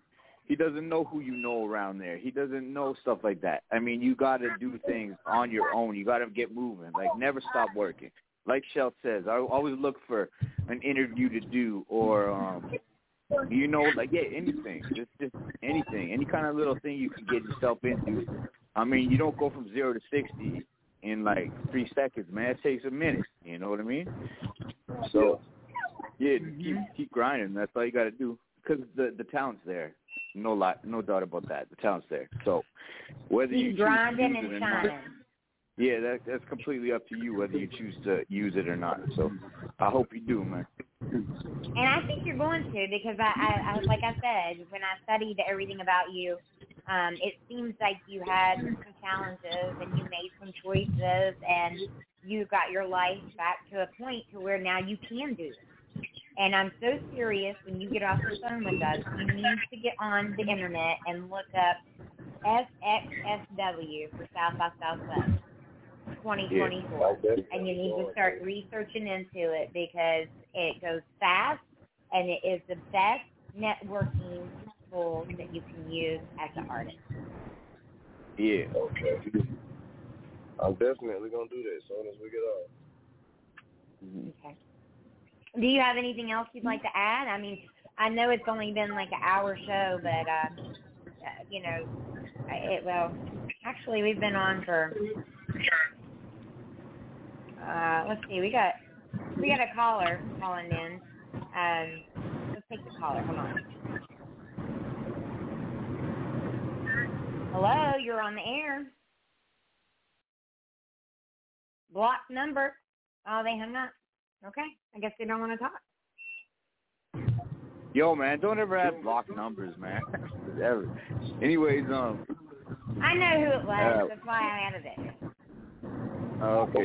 who you know around there. He doesn't know stuff like that. I mean, you got to do things on your own. You got to get moving. Like, never stop working. Like Shell says, I always look for an interview to do or, you know, like, yeah, anything. Just anything. Any kind of little thing you can get yourself into. I mean, you don't go from 0 to 60 in, like, 3 seconds, man. It takes a minute. You know what I mean? So, yeah, keep grinding. That's all you got to do. Because the talent's there. No doubt about that. The talent's there. So whether you grinding choose to use and it or shining. not, yeah, that's completely up to you whether you choose to use it or not. So I hope you do, man. And I think you're going to because I like I said, when I studied everything about you, it seems like you had some challenges and you made some choices and you got your life back to a point to where now you can do it. And I'm so serious, when you get off the phone with us, you need to get on the internet and look up SXSW for South by Southwest 2024. And you need to start researching into it because it goes fast and it is the best networking tool that you can use as an artist. Yeah. Okay. I'm definitely going to do that as soon as we get off. Okay. Do you have anything else you'd like to add? I mean, I know it's only been like an hour show, but, you know, actually we've been on for, let's see, we got a caller calling in. Let's take the caller. Hold on. Hello, you're on the air. Block number. Oh, they hung up. Okay, I guess they don't want to talk. Yo, man, don't ever have blocked numbers, man. Ever. Anyways, I know who it was. That's why I added it. Okay.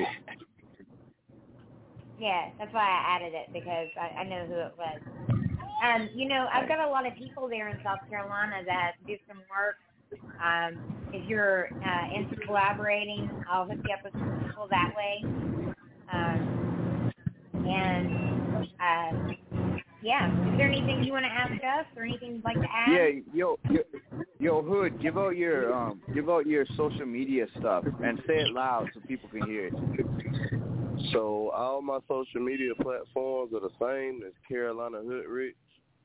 Yeah, that's why I added it because I know who it was. You know, I've got a lot of people there in South Carolina that do some work. If you're into collaborating, I'll hook you up with some people that way. Yeah, is there anything you want to ask us or anything you'd like to add? Yeah, yo, Hood, give out your social media stuff and say it loud so people can hear it. So all my social media platforms are the same. It's Carolina Hood Rich,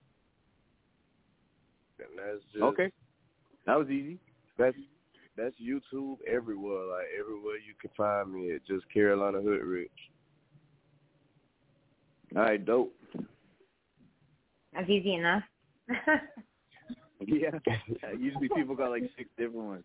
and that's just okay. That was easy. That's YouTube everywhere. Like everywhere you can find me, it's just Carolina Hood Rich. All right, dope. That's easy enough. Yeah. Usually people got like 6 different ones.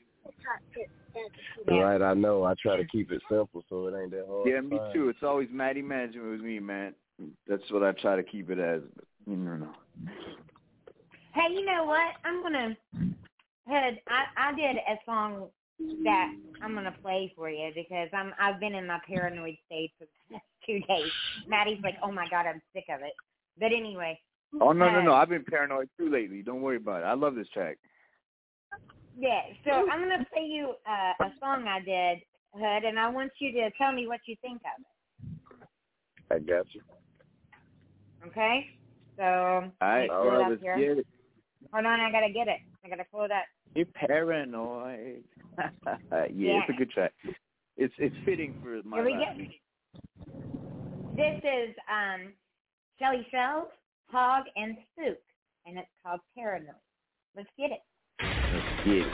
Right, I know. I try to keep it simple so it ain't that hard. Yeah, me too. It's always Matty Management with me, man. That's what I try to keep it as. No. Hey, you know what? I'm gonna. I did a song that I'm gonna play for you because I've been in my paranoid state for the past 2 days. Maddie's like, oh my God, I'm sick of it. But anyway. Oh no! I've been paranoid too lately. Don't worry about it. I love this track. Yeah, so I'm gonna play you a song I did, Hood, and I want you to tell me what you think of it. I got you. Okay. So. All right, let's get it. Hold on, I gotta get it. I gotta pull it up. You're paranoid. Yeah, it's a good track. It's fitting for my last week. This is Shelly Shells, Hog, and Spook, and it's called Paranoid. Let's get it. Let's get it.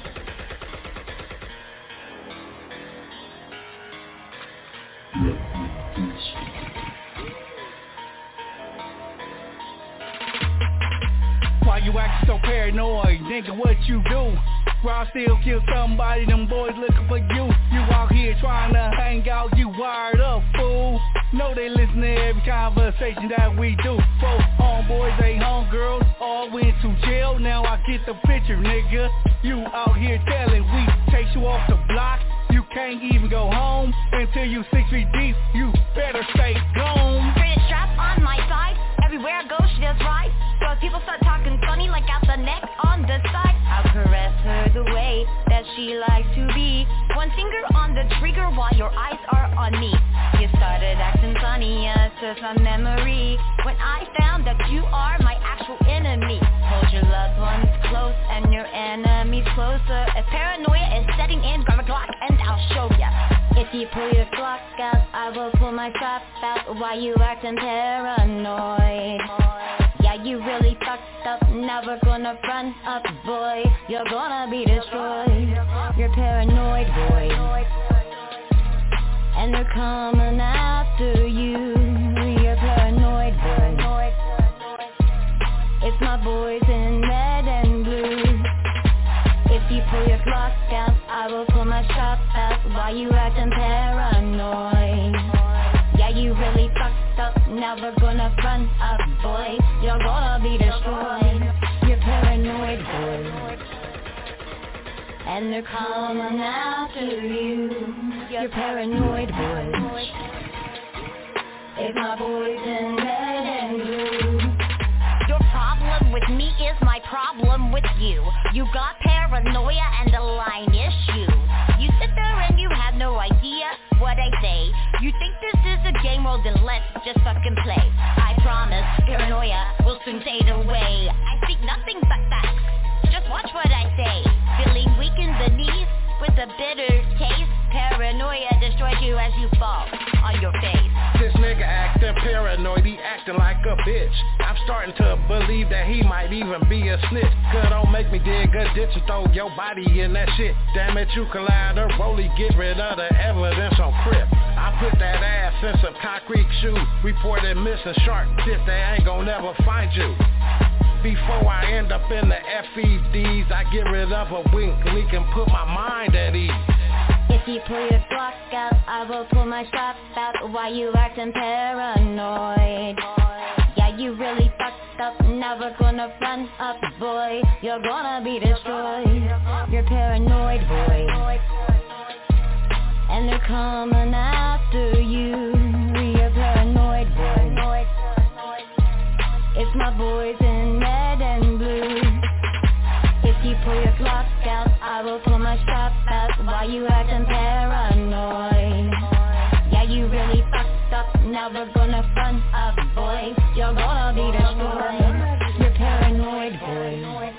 Why you acting so paranoid? Nigga, what you do? Raw still kill somebody, them boys looking for you. You out here trying to hang out, you wired up, fool. Know they listen to every conversation that we do. 4 homeboys, 8 homegirls, all went to jail. Now I get the picture, nigga. You out here telling we chase you off the block. You can't even go home until you 6 feet deep. You better stay gone. Straight strap on my side. Everywhere I go, she does right. So people start talking funny like out the neck on the side. I'll caress her the way that she likes to be. One finger on the trigger while your eyes are on me. You started acting funny, to some memory. When I found that you are my actual enemy. Hold your loved ones close and your enemies closer. If paranoia is setting in, grab a Glock and I'll show ya. If you pull your Glock out, I will pull my strap out. Why you acting paranoid? Yeah, you really fucked up, never gonna front up, boy. You're gonna be destroyed. You're paranoid, boy. And they're coming after you. You're paranoid, boy. It's my boys in red and blue. If you pull your Glock out, I will pull my strap out. Why you acting paranoid? Yeah, you really fucked up, never gonna front up, boy. You're gonna be destroyed. You're paranoid, boy. And they're coming after you. You're paranoid, boy. It's my boys in red and blue. Your problem with me is my problem with you. You got paranoia and a line issue. You sit there and you have no idea what I say. You think this is a game, well then let's just fucking play. I promise, paranoia will soon fade away. I speak nothing but facts, just watch what I say. Feeling weak in the knees with a bitter taste. Paranoia destroys you as you fall on your face. This nigga acting paranoid, he acting like a bitch. I'm starting to believe that he might even be a snitch. Cause don't make me dig a ditch and throw your body in that shit. Damn it, you can lie to Rolly, get rid of the evidence on Crip. I put that ass in some concrete shoes. Reported missing shark shit, they ain't gon' never find you. Before I end up in the FEDs, I get rid of a wink and put my mind at ease. If you pull your Glock out, I will pull my strap out. Why you acting paranoid? Yeah, you really fucked up, never gonna front up, boy. You're gonna be destroyed. You're paranoid, boy. And they're coming after you. You're paranoid, boy. It's my boys in red and blue. If you pull your Glock out, I will pull my strap out. Why you acting paranoid? Yeah, you really fucked up, never gonna front up, boy. You're gonna be destroyed. You're paranoid, boy.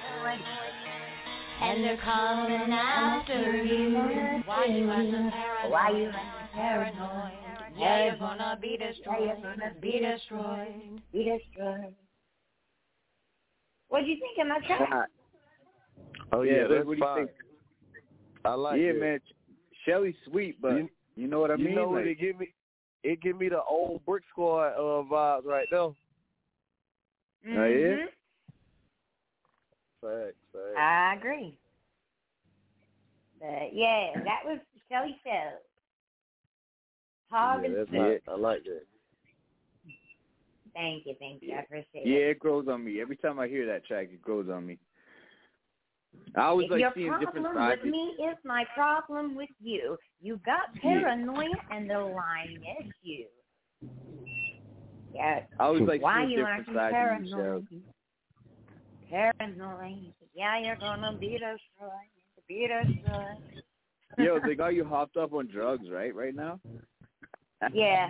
And they're coming after you. Why you acting paranoid? Why you acting paranoid? Yeah, you're gonna be destroyed. You're gonna be destroyed. Be destroyed. What'd you think of my track? Oh yeah, that's what do you fine. think? I like it. Yeah, man. Shelly's sweet, but you know what I mean? You know what it give me? It give me the old Brick Squad vibes right there. Mm-hmm. Oh yeah. Facts. I agree. But yeah, that was Shelly Shells. Hog and Spook. I like that. Thank you. I appreciate it. Yeah, it grows on me. Every time I hear that track, it grows on me. I always like seeing different sides. Your problem with me is my problem with you. You got paranoia and the line is you. Yeah. I always like why seeing you different acting sides paranoid? of yourself. Paranoid. Yeah, you're gonna beat us, Roy. Yo, they got you hopped up on drugs, right now? Yeah.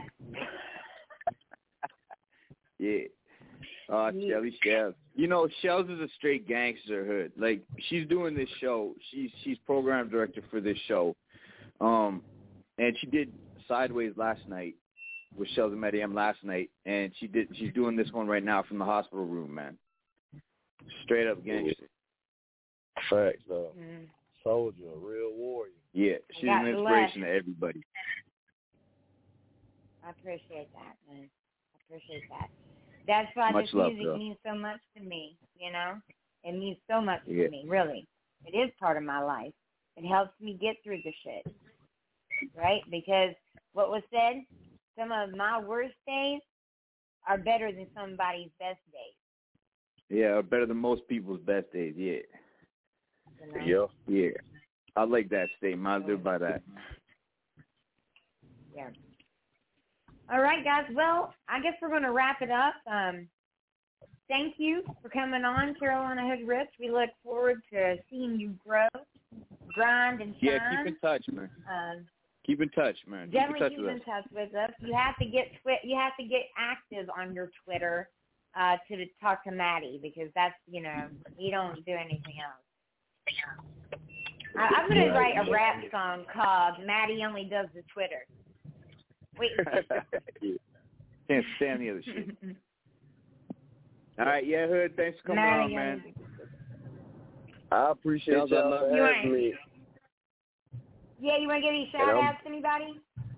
Yeah. Shelly Shells. You know, Shells is a straight gangster hood. Like, she's doing this show. She's program director for this show. And she did Sideways last night with Shells and Matty M last night, and she's doing this one right now from the hospital room, man. Straight up gangster. Facts, though. Soldier, a real warrior. Yeah, she's an inspiration to everybody. I appreciate that, man. That's why Much this love, music girl. means so much to me, you know? It means so much to me, really. It is part of my life. It helps me get through the shit, right? Because what was said, some of my worst days are better than somebody's best days. Yeah, or better than most people's best days, yeah. You know? Yeah. I like that statement. I live by that. Yeah. All right, guys. Well, I guess we're going to wrap it up. Thank you for coming on, Carolina Hood Rich. We look forward to seeing you grow, grind, and shine. Yeah, keep in touch, man. Keep in touch, man. Definitely keep in touch with us. You have to get active on your Twitter to talk to Maddie, because that's, you don't do anything else. I'm going to write a rap song called Maddie Only Does the Twitter. Wait. Can't stand the other shit. All right, yeah, Hood, thanks for coming on, man. I appreciate y'all for having me. Yeah, you want to give any shout-outs to anybody?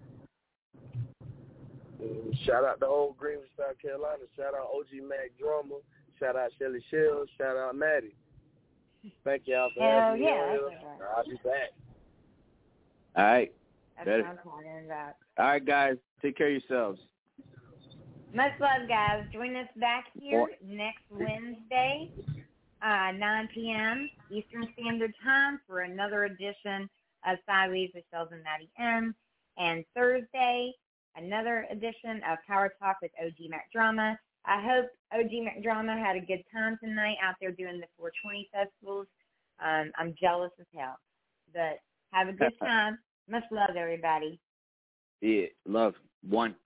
Shout out to old Greenville, South Carolina. Shout out OG Mac Drummer. Shout out Shelly Shells. Shout out Maddie. Thank y'all for having me. I'll be back. All right. That's what I'm talking about. All right, guys. Take care of yourselves. Much love, guys. Join us back here next Wednesday, 9 p.m. Eastern Standard Time for another edition of Sideways with Shells and Matty M. And Thursday, another edition of Power Talk with OG Mac Drama. I hope OG Mac Drama had a good time tonight out there doing the 420 festivals. I'm jealous as hell. But have a good time. Much love, everybody. Yeah, love. One.